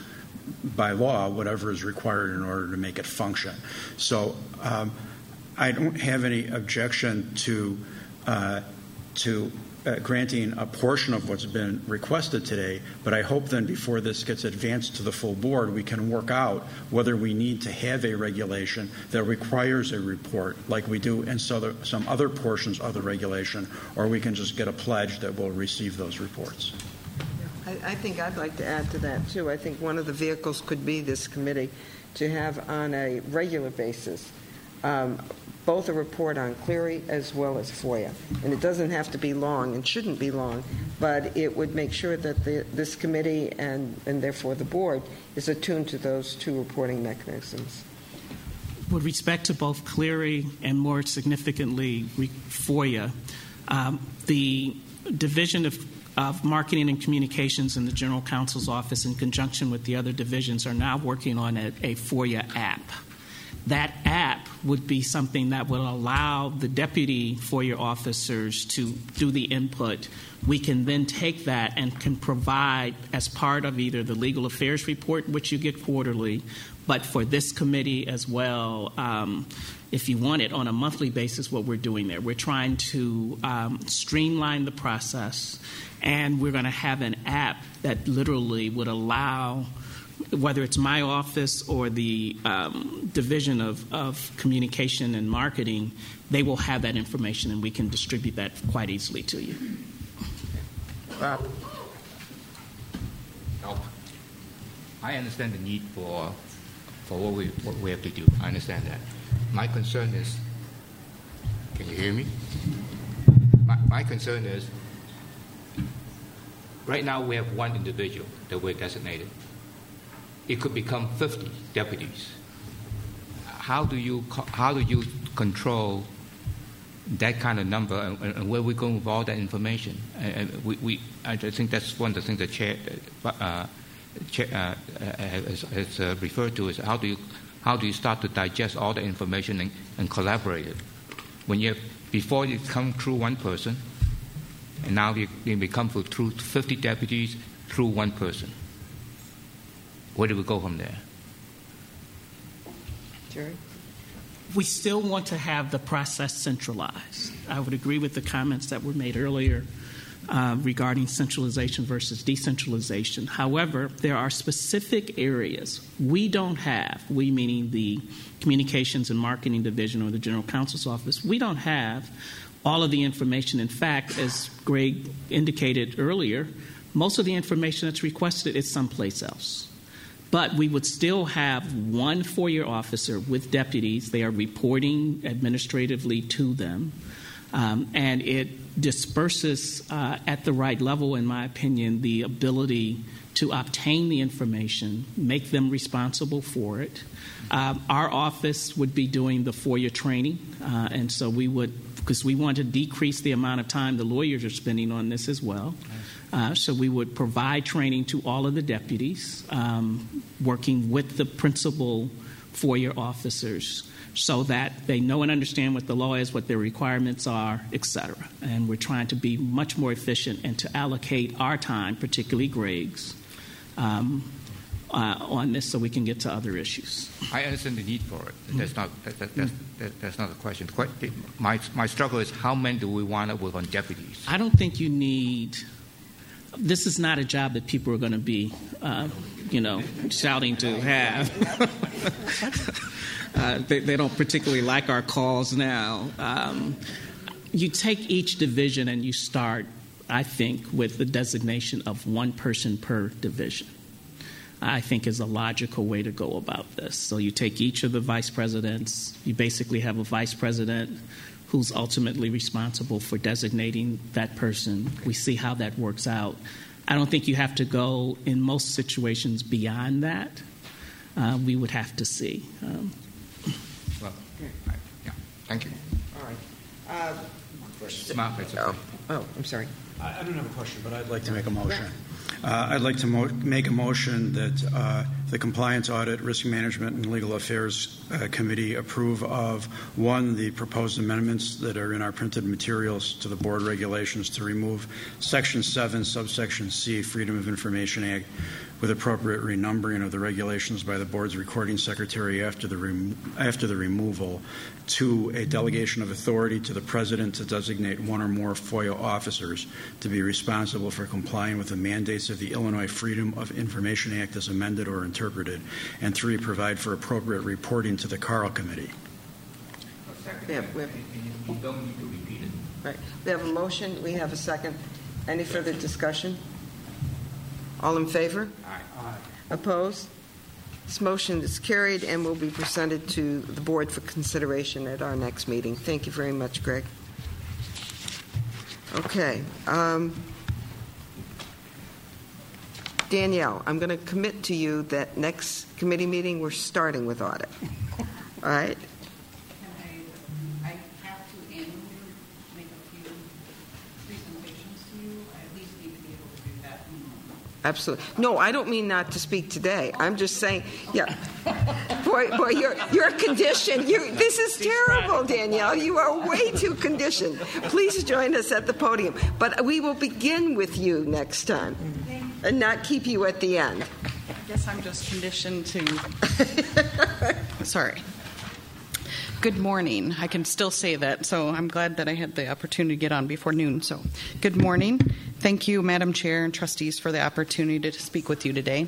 Speaker 7: by law, whatever is required in order to make it function. So um, I don't have any objection to uh, to Uh, granting a portion of what's been requested today, but I hope then before this gets advanced to the full board, we can work out whether we need to have a regulation that requires a report like we do in some other portions of the regulation, or we can just get a pledge that we'll receive those reports.
Speaker 1: I, I think I'd like to add to that, too. I think one of the vehicles could be this committee to have on a regular basis um, both a report on Clery as well as FOIA. And it doesn't have to be long and shouldn't be long, but it would make sure that the, this committee and, and therefore the board is attuned to those two reporting mechanisms.
Speaker 3: With respect to both Clery and more significantly FOIA, um, the Division of, of Marketing and Communications in the General Counsel's Office, in conjunction with the other divisions, are now working on a, a FOIA app. That app would be something that would allow the deputy FOIA officers to do the input. We can then take that and can provide as part of either the legal affairs report, which you get quarterly, but for this committee as well, um, if you want it on a monthly basis, what we're doing there. We're trying to um, streamline the process, and we're going to have an app that literally would allow, whether it's my office or the um, Division of, of Communication and Marketing, they will have that information and we can distribute that quite easily to you.
Speaker 1: Rob.
Speaker 14: I understand the need for for what we what we have to do. I understand that. My concern is, can you hear me? My, my concern is, right now we have one individual that we're designated. It could become fifty deputies. How do you how do you control that kind of number, and, and where we going with all that information? And we, we I think that's one of the things that Chair, uh, Chair uh, has, has uh, referred to is how do you how do you start to digest all the information and, and collaborate it? When you before you come through one person, and now you, you become through fifty deputies through one person. Where do we go from there?
Speaker 1: Jerry?
Speaker 3: We still want to have the process centralized. I would agree with the comments that were made earlier uh, regarding centralization versus decentralization. However, there are specific areas we don't have, we meaning the Communications and Marketing Division or the General Counsel's Office, we don't have all of the information. In fact, as Greg indicated earlier, most of the information that's requested is someplace else. But we would still have one FOIA officer with deputies. They are reporting administratively to them. Um, and it disperses uh, at the right level, in my opinion, the ability to obtain the information, make them responsible for it. Um, our office would be doing the FOIA training, uh, and so we would, because we want to decrease the amount of time the lawyers are spending on this as well. Uh, so we would provide training to all of the deputies, um, working with the principal FOIA officers so that they know and understand what the law is, what their requirements are, et cetera. And we're trying to be much more efficient and to allocate our time, particularly Greg's, um, uh, on this so we can get to other issues.
Speaker 14: I understand the need for it. That's not that, that, that's, that, that's not the question. The que- my my struggle is how many do we want to work on deputies?
Speaker 3: I don't think you need. This is not a job that people are going to be, uh, you know, shouting to have. uh, they, they don't particularly like our calls now. Um, you take each division and you start, I think, with the designation of one person per division. I think is a logical way to go about this. So you take each of the vice presidents. You basically have a vice president who's ultimately responsible for designating that person. We see how that works out. I don't think you have to go in most situations beyond that. Uh, we would have to see. Um,
Speaker 14: well, I, yeah, thank you.
Speaker 1: All right. Uh,
Speaker 14: Smart,
Speaker 1: oh, oh, I'm sorry.
Speaker 7: I don't have a question, but I'd like to make a motion. Uh, I'd like to mo- make a motion that uh, the Compliance, Audit, Risk Management, and Legal Affairs uh, Committee approve of, one, the proposed amendments that are in our printed materials to the board regulations to remove Section seven, subsection C, Freedom of Information Act, with appropriate renumbering of the regulations by the board's recording secretary after the rem- after the removal. Two, a delegation of authority to the president to designate one or more FOIA officers to be responsible for complying with the mandates of the Illinois Freedom of Information Act as amended or interpreted. And three, provide for appropriate reporting to the Carl Committee.
Speaker 1: We have, we have,
Speaker 14: You don't need to repeat it.
Speaker 1: right. We have a motion. We have a second. Any further discussion? All in favor?
Speaker 14: Aye.
Speaker 1: Opposed? This motion is carried and will be presented to the board for consideration at our next meeting. Thank you very much, Greg. Okay. Um, Danielle, I'm going to commit to you that next committee meeting we're starting with audit. All right?
Speaker 2: I have to annually make a few presentations to you. I at least need to be able to do that.
Speaker 1: Absolutely. No, I don't mean not to speak today. I'm just saying, yeah. Boy, boy, your your condition. You, this is terrible, Danielle. You are way too conditioned. Please join us at the podium. But we will begin with you next time, and not keep you at the end.
Speaker 15: I guess I'm just conditioned to. Sorry. Good morning. I can still say that, so I'm glad that I had the opportunity to get on before noon. So, good morning. Thank you, Madam Chair and trustees, for the opportunity to speak with you today.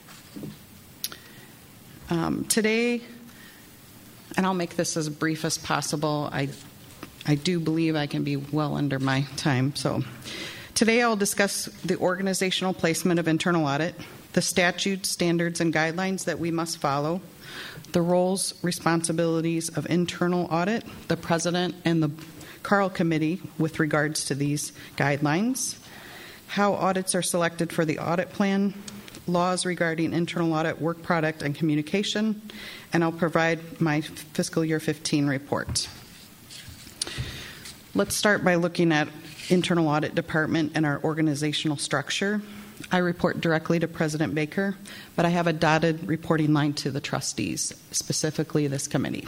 Speaker 15: Um, today, and I'll make this as brief as possible. I, I do believe I can be well under my time. So, today I'll discuss the organizational placement of internal audit, the statutes, standards, and guidelines that we must follow, the roles, responsibilities of internal audit, the president and the Carl Committee with regards to these guidelines, how audits are selected for the audit plan, laws regarding internal audit, work product, and communication, and I'll provide my fiscal year fifteen report. Let's start by looking at internal audit department and our organizational structure. I report directly to President Baker, but I have a dotted reporting line to the trustees, specifically this committee.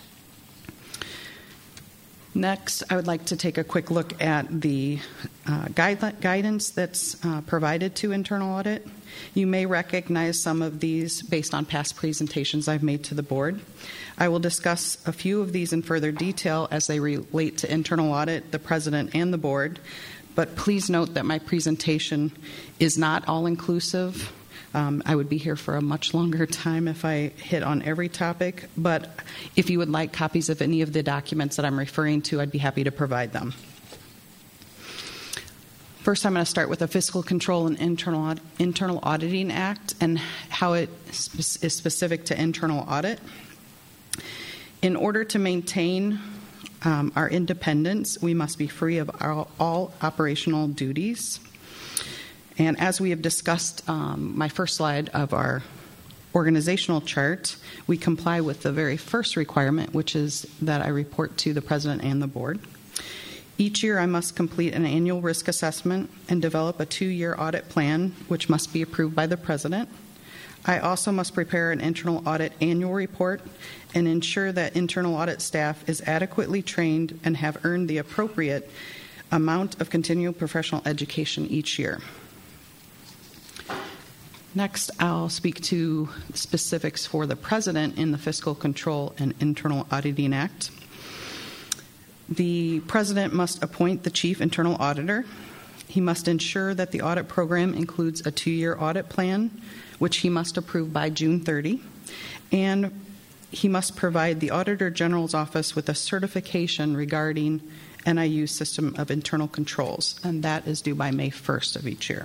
Speaker 15: Next, I would like to take a quick look at the uh, guide, guidance that's uh, provided to internal audit. You may recognize some of these based on past presentations I've made to the board. I will discuss a few of these in further detail as they relate to internal audit, the president, and the board. But please note that my presentation is not all-inclusive. Um, I would be here for a much longer time if I hit on every topic. But if you would like copies of any of the documents that I'm referring to, I'd be happy to provide them. First, I'm going to start with the Fiscal Control and Internal, Internal Auditing Act and how it is specific to internal audit. In order to maintain Um, our independence, we must be free of our, all operational duties. And as we have discussed, um, my first slide of our organizational chart, we comply with the very first requirement, which is that I report to the president and the board. Each year, I must complete an annual risk assessment and develop a two-year audit plan, which must be approved by the president. I also must prepare an internal audit annual report and ensure that internal audit staff is adequately trained and have earned the appropriate amount of continual professional education each year. Next, I'll speak to specifics for the President in the Fiscal Control and Internal Auditing Act. The President must appoint the Chief Internal Auditor. He must ensure that the audit program includes a two-year audit plan, which he must approve by June thirtieth, and he must provide the Auditor General's Office with a certification regarding N I U's system of internal controls, and that is due by May first of each year.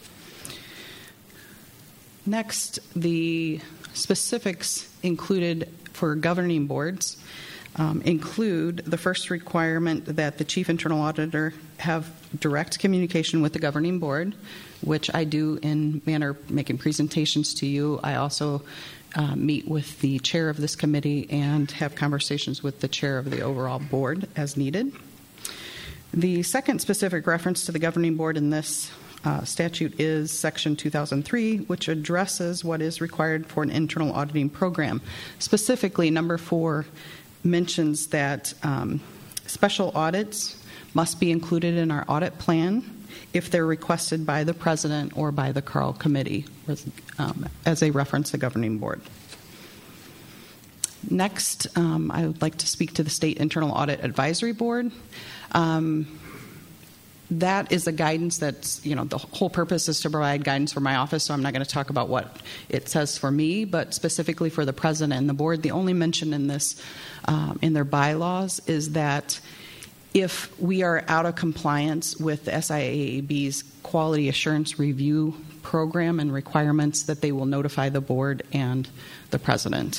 Speaker 15: Next, the specifics included for governing boards um, include the first requirement that the Chief Internal Auditor have direct communication with the governing board, which I do in manner making presentations to you. I also uh, meet with the chair of this committee and have conversations with the chair of the overall board as needed. The second specific reference to the governing board in this uh, statute is Section two thousand three, which addresses what is required for an internal auditing program. Specifically, number four mentions that um, special audits must be included in our audit plan if they're requested by the President or by the Carl Committee um, as a reference to governing board. Next, um, I would like to speak to the State Internal Audit Advisory Board. Um, that is a guidance that's, you know, the whole purpose is to provide guidance for my office, so I'm not going to talk about what it says for me, but specifically for the President and the board. The only mention in this, um, in their bylaws, is that if we are out of compliance with the S I A A B's quality assurance review program and requirements, that they will notify the board and the President.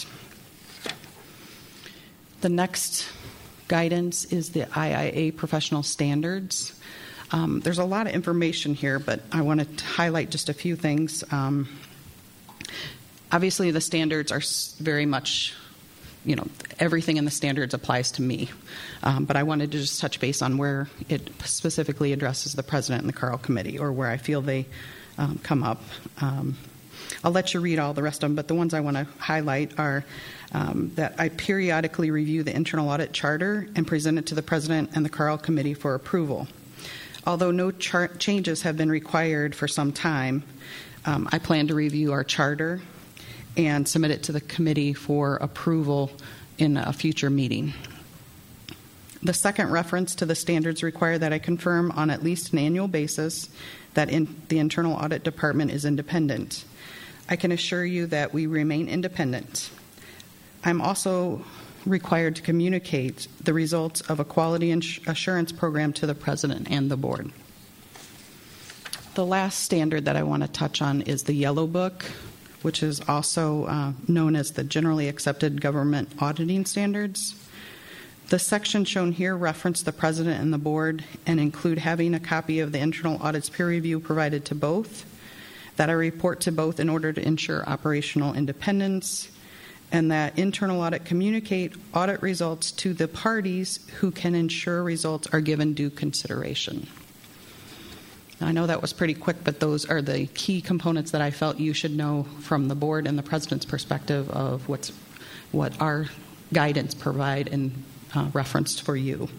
Speaker 15: The next guidance is the I I A professional standards. Um, there's a lot of information here, but I want to highlight just a few things. Um, obviously, the standards are very much, you know, everything in the standards applies to me. Um, but I wanted to just touch base on where it specifically addresses the President and the Carl Committee, or where I feel they um, come up. Um, I'll let you read all the rest of them, but the ones I want to highlight are um, that I periodically review the internal audit charter and present it to the President and the Carl Committee for approval. Although no char- changes have been required for some time, um, I plan to review our charter and submit it to the committee for approval in a future meeting. The second reference to the standards require that I confirm on at least an annual basis that in the Internal Audit Department is independent. I can assure you that we remain independent. I'm also required to communicate the results of a quality assurance program to the President and the board. The last standard that I want to touch on is the Yellow Book, which is also uh, known as the Generally Accepted Government Auditing Standards. The sections shown here reference the President and the board and include having a copy of the internal audit's peer review provided to both, that I report to both in order to ensure operational independence, and that internal audit communicate audit results to the parties who can ensure results are given due consideration. Now, I know that was pretty quick, but those are the key components that I felt you should know from the board and the President's perspective of what's what our guidance provide and uh, referenced for you.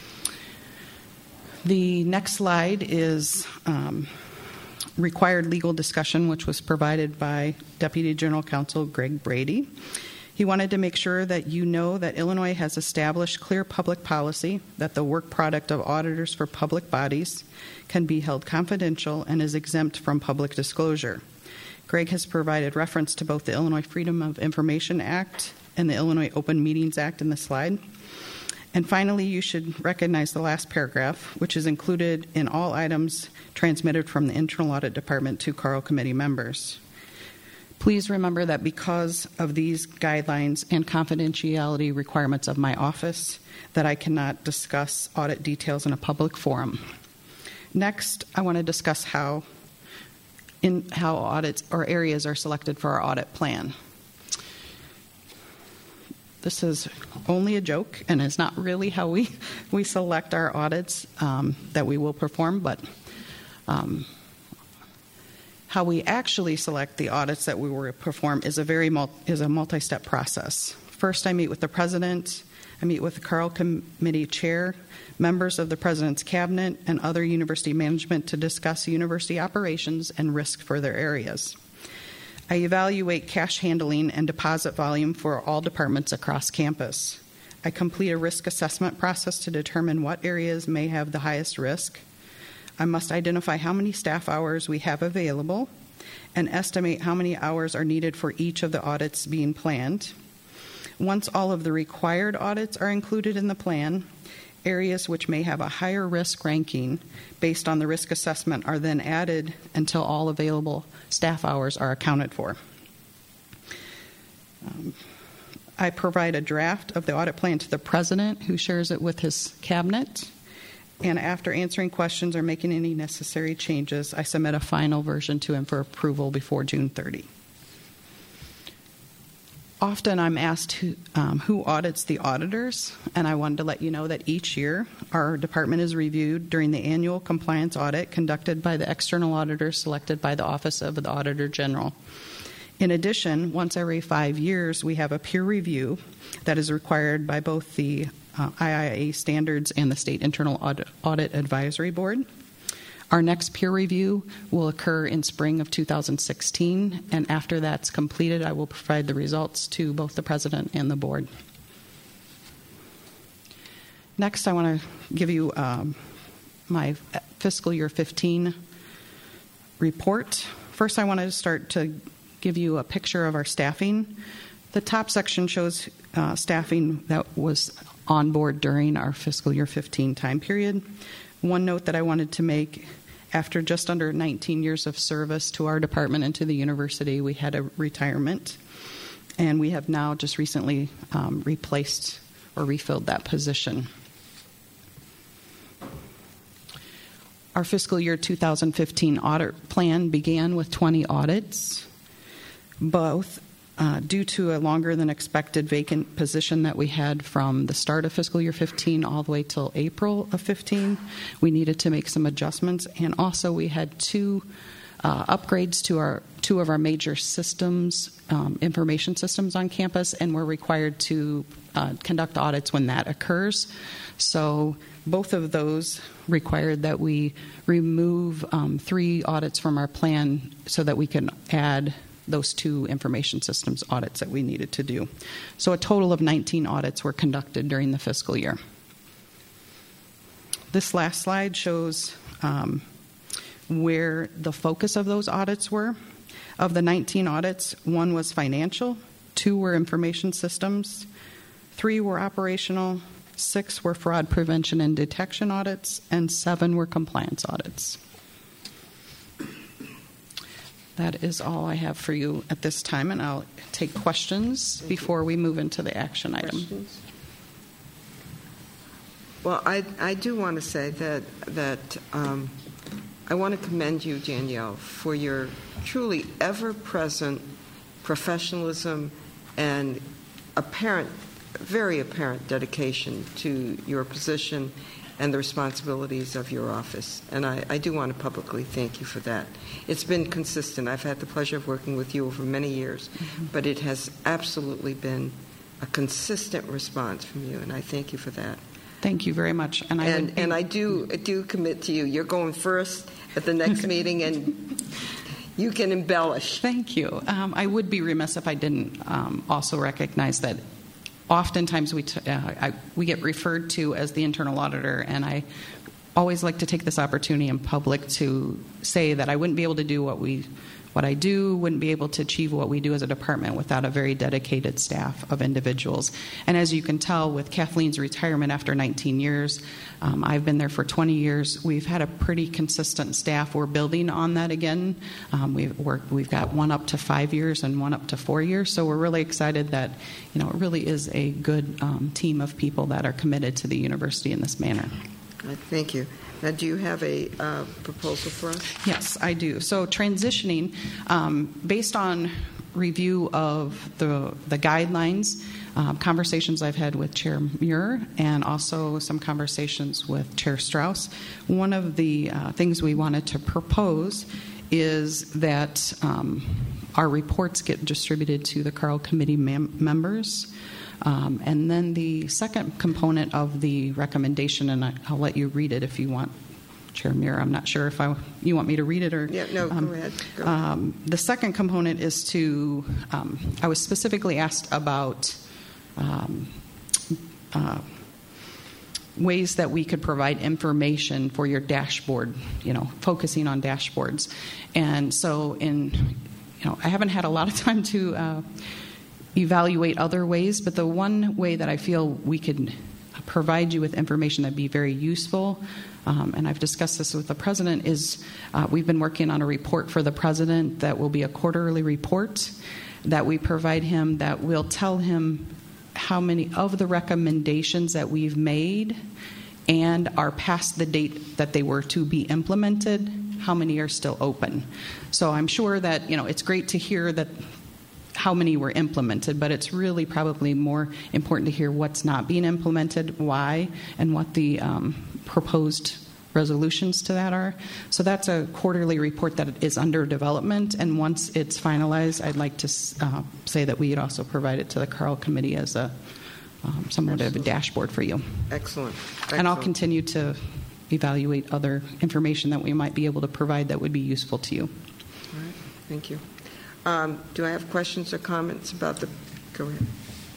Speaker 15: The next slide is um, required legal discussion, which was provided by Deputy General Counsel Greg Brady. He wanted to make sure that you know that Illinois has established clear public policy that the work product of auditors for public bodies can be held confidential and is exempt from public disclosure. Greg has provided reference to both the Illinois Freedom of Information Act and the Illinois Open Meetings Act in the slide. And finally, you should recognize the last paragraph, which is included in all items transmitted from the Internal Audit Department to Carl Committee members. Please remember that because of these guidelines and confidentiality requirements of my office, that I cannot discuss audit details in a public forum. Next, I want to discuss how, in, how audits or areas are selected for our audit plan. This is only a joke and is not really how we, we select our audits um, that we will perform, but um, How we actually select the audits that we will perform is a very mul- is a multi-step process. First, I meet with the president. I meet with the Carl Committee chair, members of the president's cabinet, and other university management to discuss university operations and risk for their areas. I evaluate cash handling and deposit volume for all departments across campus. I complete a risk assessment process to determine what areas may have the highest risk. I must identify how many staff hours we have available and estimate how many hours are needed for each of the audits being planned. Once all of the required audits are included in the plan, areas which may have a higher risk ranking based on the risk assessment are then added until all available staff hours are accounted for. Um, I provide a draft of the audit plan to the president, who shares it with his cabinet. And after answering questions or making any necessary changes, I submit a final version to him for approval before June thirtieth. Often I'm asked who, um, who audits the auditors, and I wanted to let you know that each year our department is reviewed during the annual compliance audit conducted by the external auditor selected by the Office of the Auditor General. In addition, once every five years, we have a peer review that is required by both the uh, I I A standards and the State Internal Audit, Audit Advisory Board. Our next peer review will occur in spring of two thousand sixteen, and after that's completed, I will provide the results to both the president and the board. Next, I want to give you um, my fiscal year fifteen report. First, I wanted to start to give you a picture of our staffing. The top section shows uh, staffing that was on board during our fiscal year fifteen time period. One note that I wanted to make: after just under nineteen years of service to our department and to the university, we had a retirement, and we have now just recently um, replaced or refilled that position. Our fiscal year two thousand fifteen audit plan began with twenty audits, both uh, due to a longer than expected vacant position that we had from the start of fiscal year fifteen all the way till April of fifteen. We needed to make some adjustments, and also we had two uh, upgrades to our two of our major systems, um, information systems on campus, and we're required to uh, conduct audits when that occurs. So both of those required that we remove um, three audits from our plan so that we can add those two information systems audits that we needed to do. So a total of nineteen audits were conducted during the fiscal year. This last slide shows um, where the focus of those audits were. Of the nineteen audits, one was financial, two were information systems, three were operational, six were fraud prevention and detection audits, and seven were compliance audits. That is all I have for you at this time, and I'll take questions before we move into the action item.
Speaker 1: Questions? Well, I, I do want to say that, that um, I want to commend you, Danielle, for your truly ever-present professionalism and apparent, very apparent dedication to your position and the responsibilities of your office. And I, I do want to publicly thank you for that. It's been consistent. I've had the pleasure of working with you over many years, mm-hmm. but it has absolutely been a consistent response from you, and I thank you for that.
Speaker 15: Thank you very much. And I,
Speaker 1: and,
Speaker 15: would,
Speaker 1: and I do I do commit to you. You're going first at the next meeting, and you can embellish.
Speaker 15: Thank you. Um, I would be remiss if I didn't um, also recognize that oftentimes we, t- uh, I, we get referred to as the internal auditor, and I always like to take this opportunity in public to say that I wouldn't be able to do what we, what I do, wouldn't be able to achieve what we do as a department without a very dedicated staff of individuals. And as you can tell, with Kathleen's retirement after nineteen years, um, I've been there for twenty years. We've had a pretty consistent staff. We're building on that again. Um, we've worked, we've got one up to five years and one up to four years. So we're really excited that, you know, it really is a good um, team of people that are committed to the university in this manner.
Speaker 1: Thank you. Now, do you have a uh, proposal for us?
Speaker 15: Yes, I do. So transitioning, um, based on review of the the guidelines, um, conversations I've had with Chair Muir, and also some conversations with Chair Strauss, one of the uh, things we wanted to propose is that um, our reports get distributed to the Carl Committee mem- members. Um, and then the second component of the recommendation, and I, I'll let you read it if you want, Chair Muir. I'm not sure if I, you want me to read it or...
Speaker 1: Yeah, no,
Speaker 15: um,
Speaker 1: go ahead. Go.
Speaker 15: Um, the second component is to, um, I was specifically asked about um, uh, ways that we could provide information for your dashboard, you know, focusing on dashboards. And so in, you know, I haven't had a lot of time to uh, evaluate other ways, but the one way that I feel we could provide you with information that'd be very useful, um, and I've discussed this with the President, is uh, we've been working on a report for the President that will be a quarterly report that we provide him that will tell him how many of the recommendations that we've made and are past the date that they were to be implemented, how many are still open. So I'm sure that, you know, it's great to hear that how many were implemented, but it's really probably more important to hear what's not being implemented, why, and what the um, proposed resolutions to that are. So that's a quarterly report that is under development, and once it's finalized, I'd like to uh, say that we'd also provide it to the Carl Committee as a um, somewhat Excellent. of a dashboard for you.
Speaker 1: Excellent. Excellent.
Speaker 15: And I'll continue to evaluate other information that we might be able to provide that would be useful to you.
Speaker 1: All right. Thank you. Um, do I have questions or comments about the... Go ahead.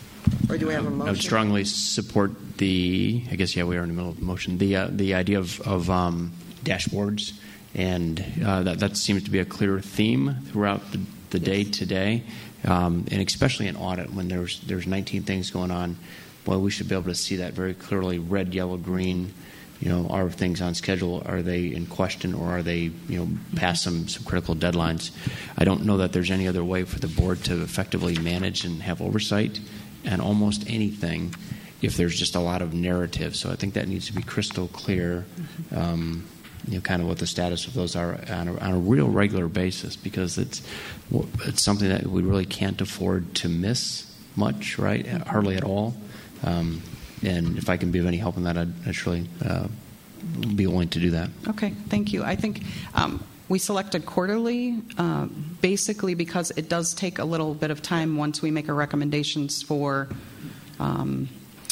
Speaker 1: Or do we have a motion?
Speaker 9: I would strongly support the, I guess, yeah, we are in the middle of the motion, the uh, the idea of, of um, dashboards, and uh, that, that seems to be a clear theme throughout the, the day today, um, and especially in audit when there's there's nineteen things going on. Well, we should be able to see that very clearly, red, yellow, green. You know, are things on schedule? Are they in question, or are they, you know, past some, some critical deadlines? I don't know that there's any other way for the board to effectively manage and have oversight and almost anything if there's just a lot of narrative. So I think that needs to be crystal clear, um, you know, kind of what the status of those are on a, on a real regular basis, because it's it's something that we really can't afford to miss much, right? Hardly at all. Um, and if I can be of any help in that, I'd, I'd surely uh, be willing to do that.
Speaker 15: Okay, thank you. I think um, we selected quarterly uh, basically because it does take a little bit of time once we make our recommendations for um,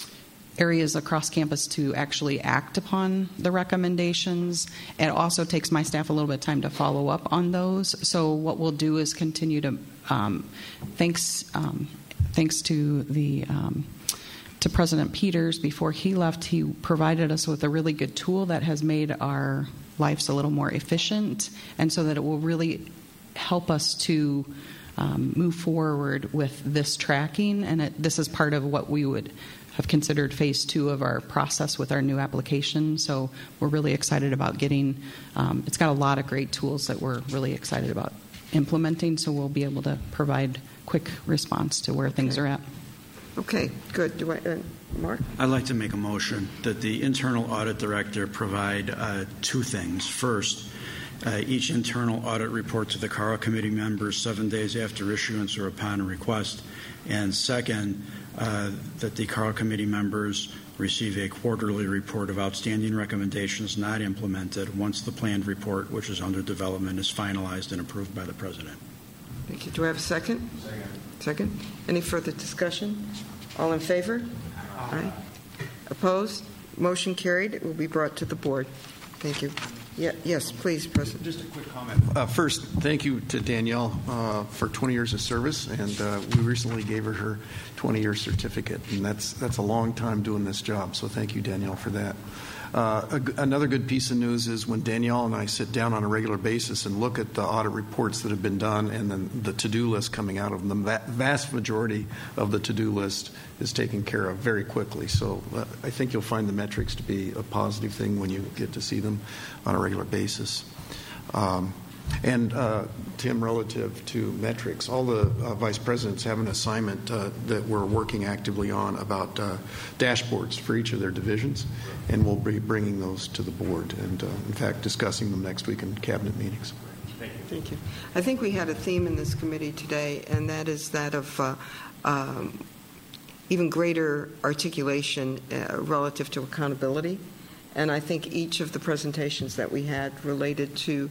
Speaker 15: areas across campus to actually act upon the recommendations. It also takes my staff a little bit of time to follow up on those. So what we'll do is continue to, um, thanks, um, thanks to the um, to President Peters, before he left, he provided us with a really good tool that has made our lives a little more efficient, and so that it will really help us to um, move forward with this tracking. And it, this is part of what we would have considered phase two of our process with our new application. So we're really excited about getting, um, it's got a lot of great tools that we're really excited about implementing, so we'll be able to provide quick response to where things are at.
Speaker 1: Okay, good. Do I, uh, Mark?
Speaker 7: I'd like to make a motion that the internal audit director provide uh, two things. First, uh, each internal audit report to the Carl Committee members seven days after issuance or upon request. And second, uh, that the Carl Committee members receive a quarterly report of outstanding recommendations not implemented once the planned report, which is under development, is finalized and approved by the President.
Speaker 1: Thank you. Do I have a second?
Speaker 7: Second.
Speaker 1: Second. Any further discussion? All in favor? Aye. Opposed? Motion carried. It will be brought to the board. Thank you. Yeah, yes, please, President.
Speaker 16: Just a quick comment. Uh, first, thank you to Danielle uh, for twenty years of service, and uh, we recently gave her her twenty-year certificate, and that's that's a long time doing this job. So thank you, Danielle, for that. Uh, a, another good piece of news is when Danielle and I sit down on a regular basis and look at the audit reports that have been done and then the to-do list coming out of them, the vast majority of the to-do list is taken care of very quickly. So uh, I think you'll find the metrics to be a positive thing when you get to see them on a regular basis. Um, And, uh, Tim, relative to metrics, all the uh, vice presidents have an assignment uh, that we're working actively on about uh, dashboards for each of their divisions, and we'll be bringing those to the board and, uh, in fact, discussing them next week in cabinet meetings.
Speaker 1: Thank you. Thank you. I think we had a theme in this committee today, and that is that of uh, um, even greater articulation uh, relative to accountability. And I think each of the presentations that we had related to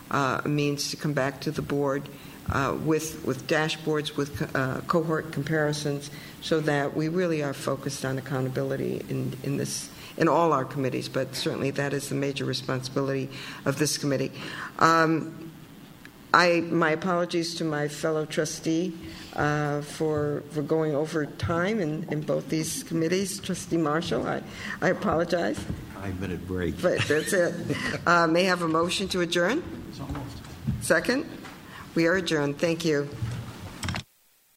Speaker 1: uh, a means to come back to the board uh, with with dashboards, with uh, cohort comparisons, so that we really are focused on accountability in, in this in all our committees. But certainly that is the major responsibility of this committee. Um, I my apologies to my fellow trustee uh, for for going over time in, in both these committees. Trustee Marshall, I, I apologize.
Speaker 10: Five minute break. But
Speaker 1: that's it. Uh, may I have a motion to adjourn? Second? We are adjourned. Thank you.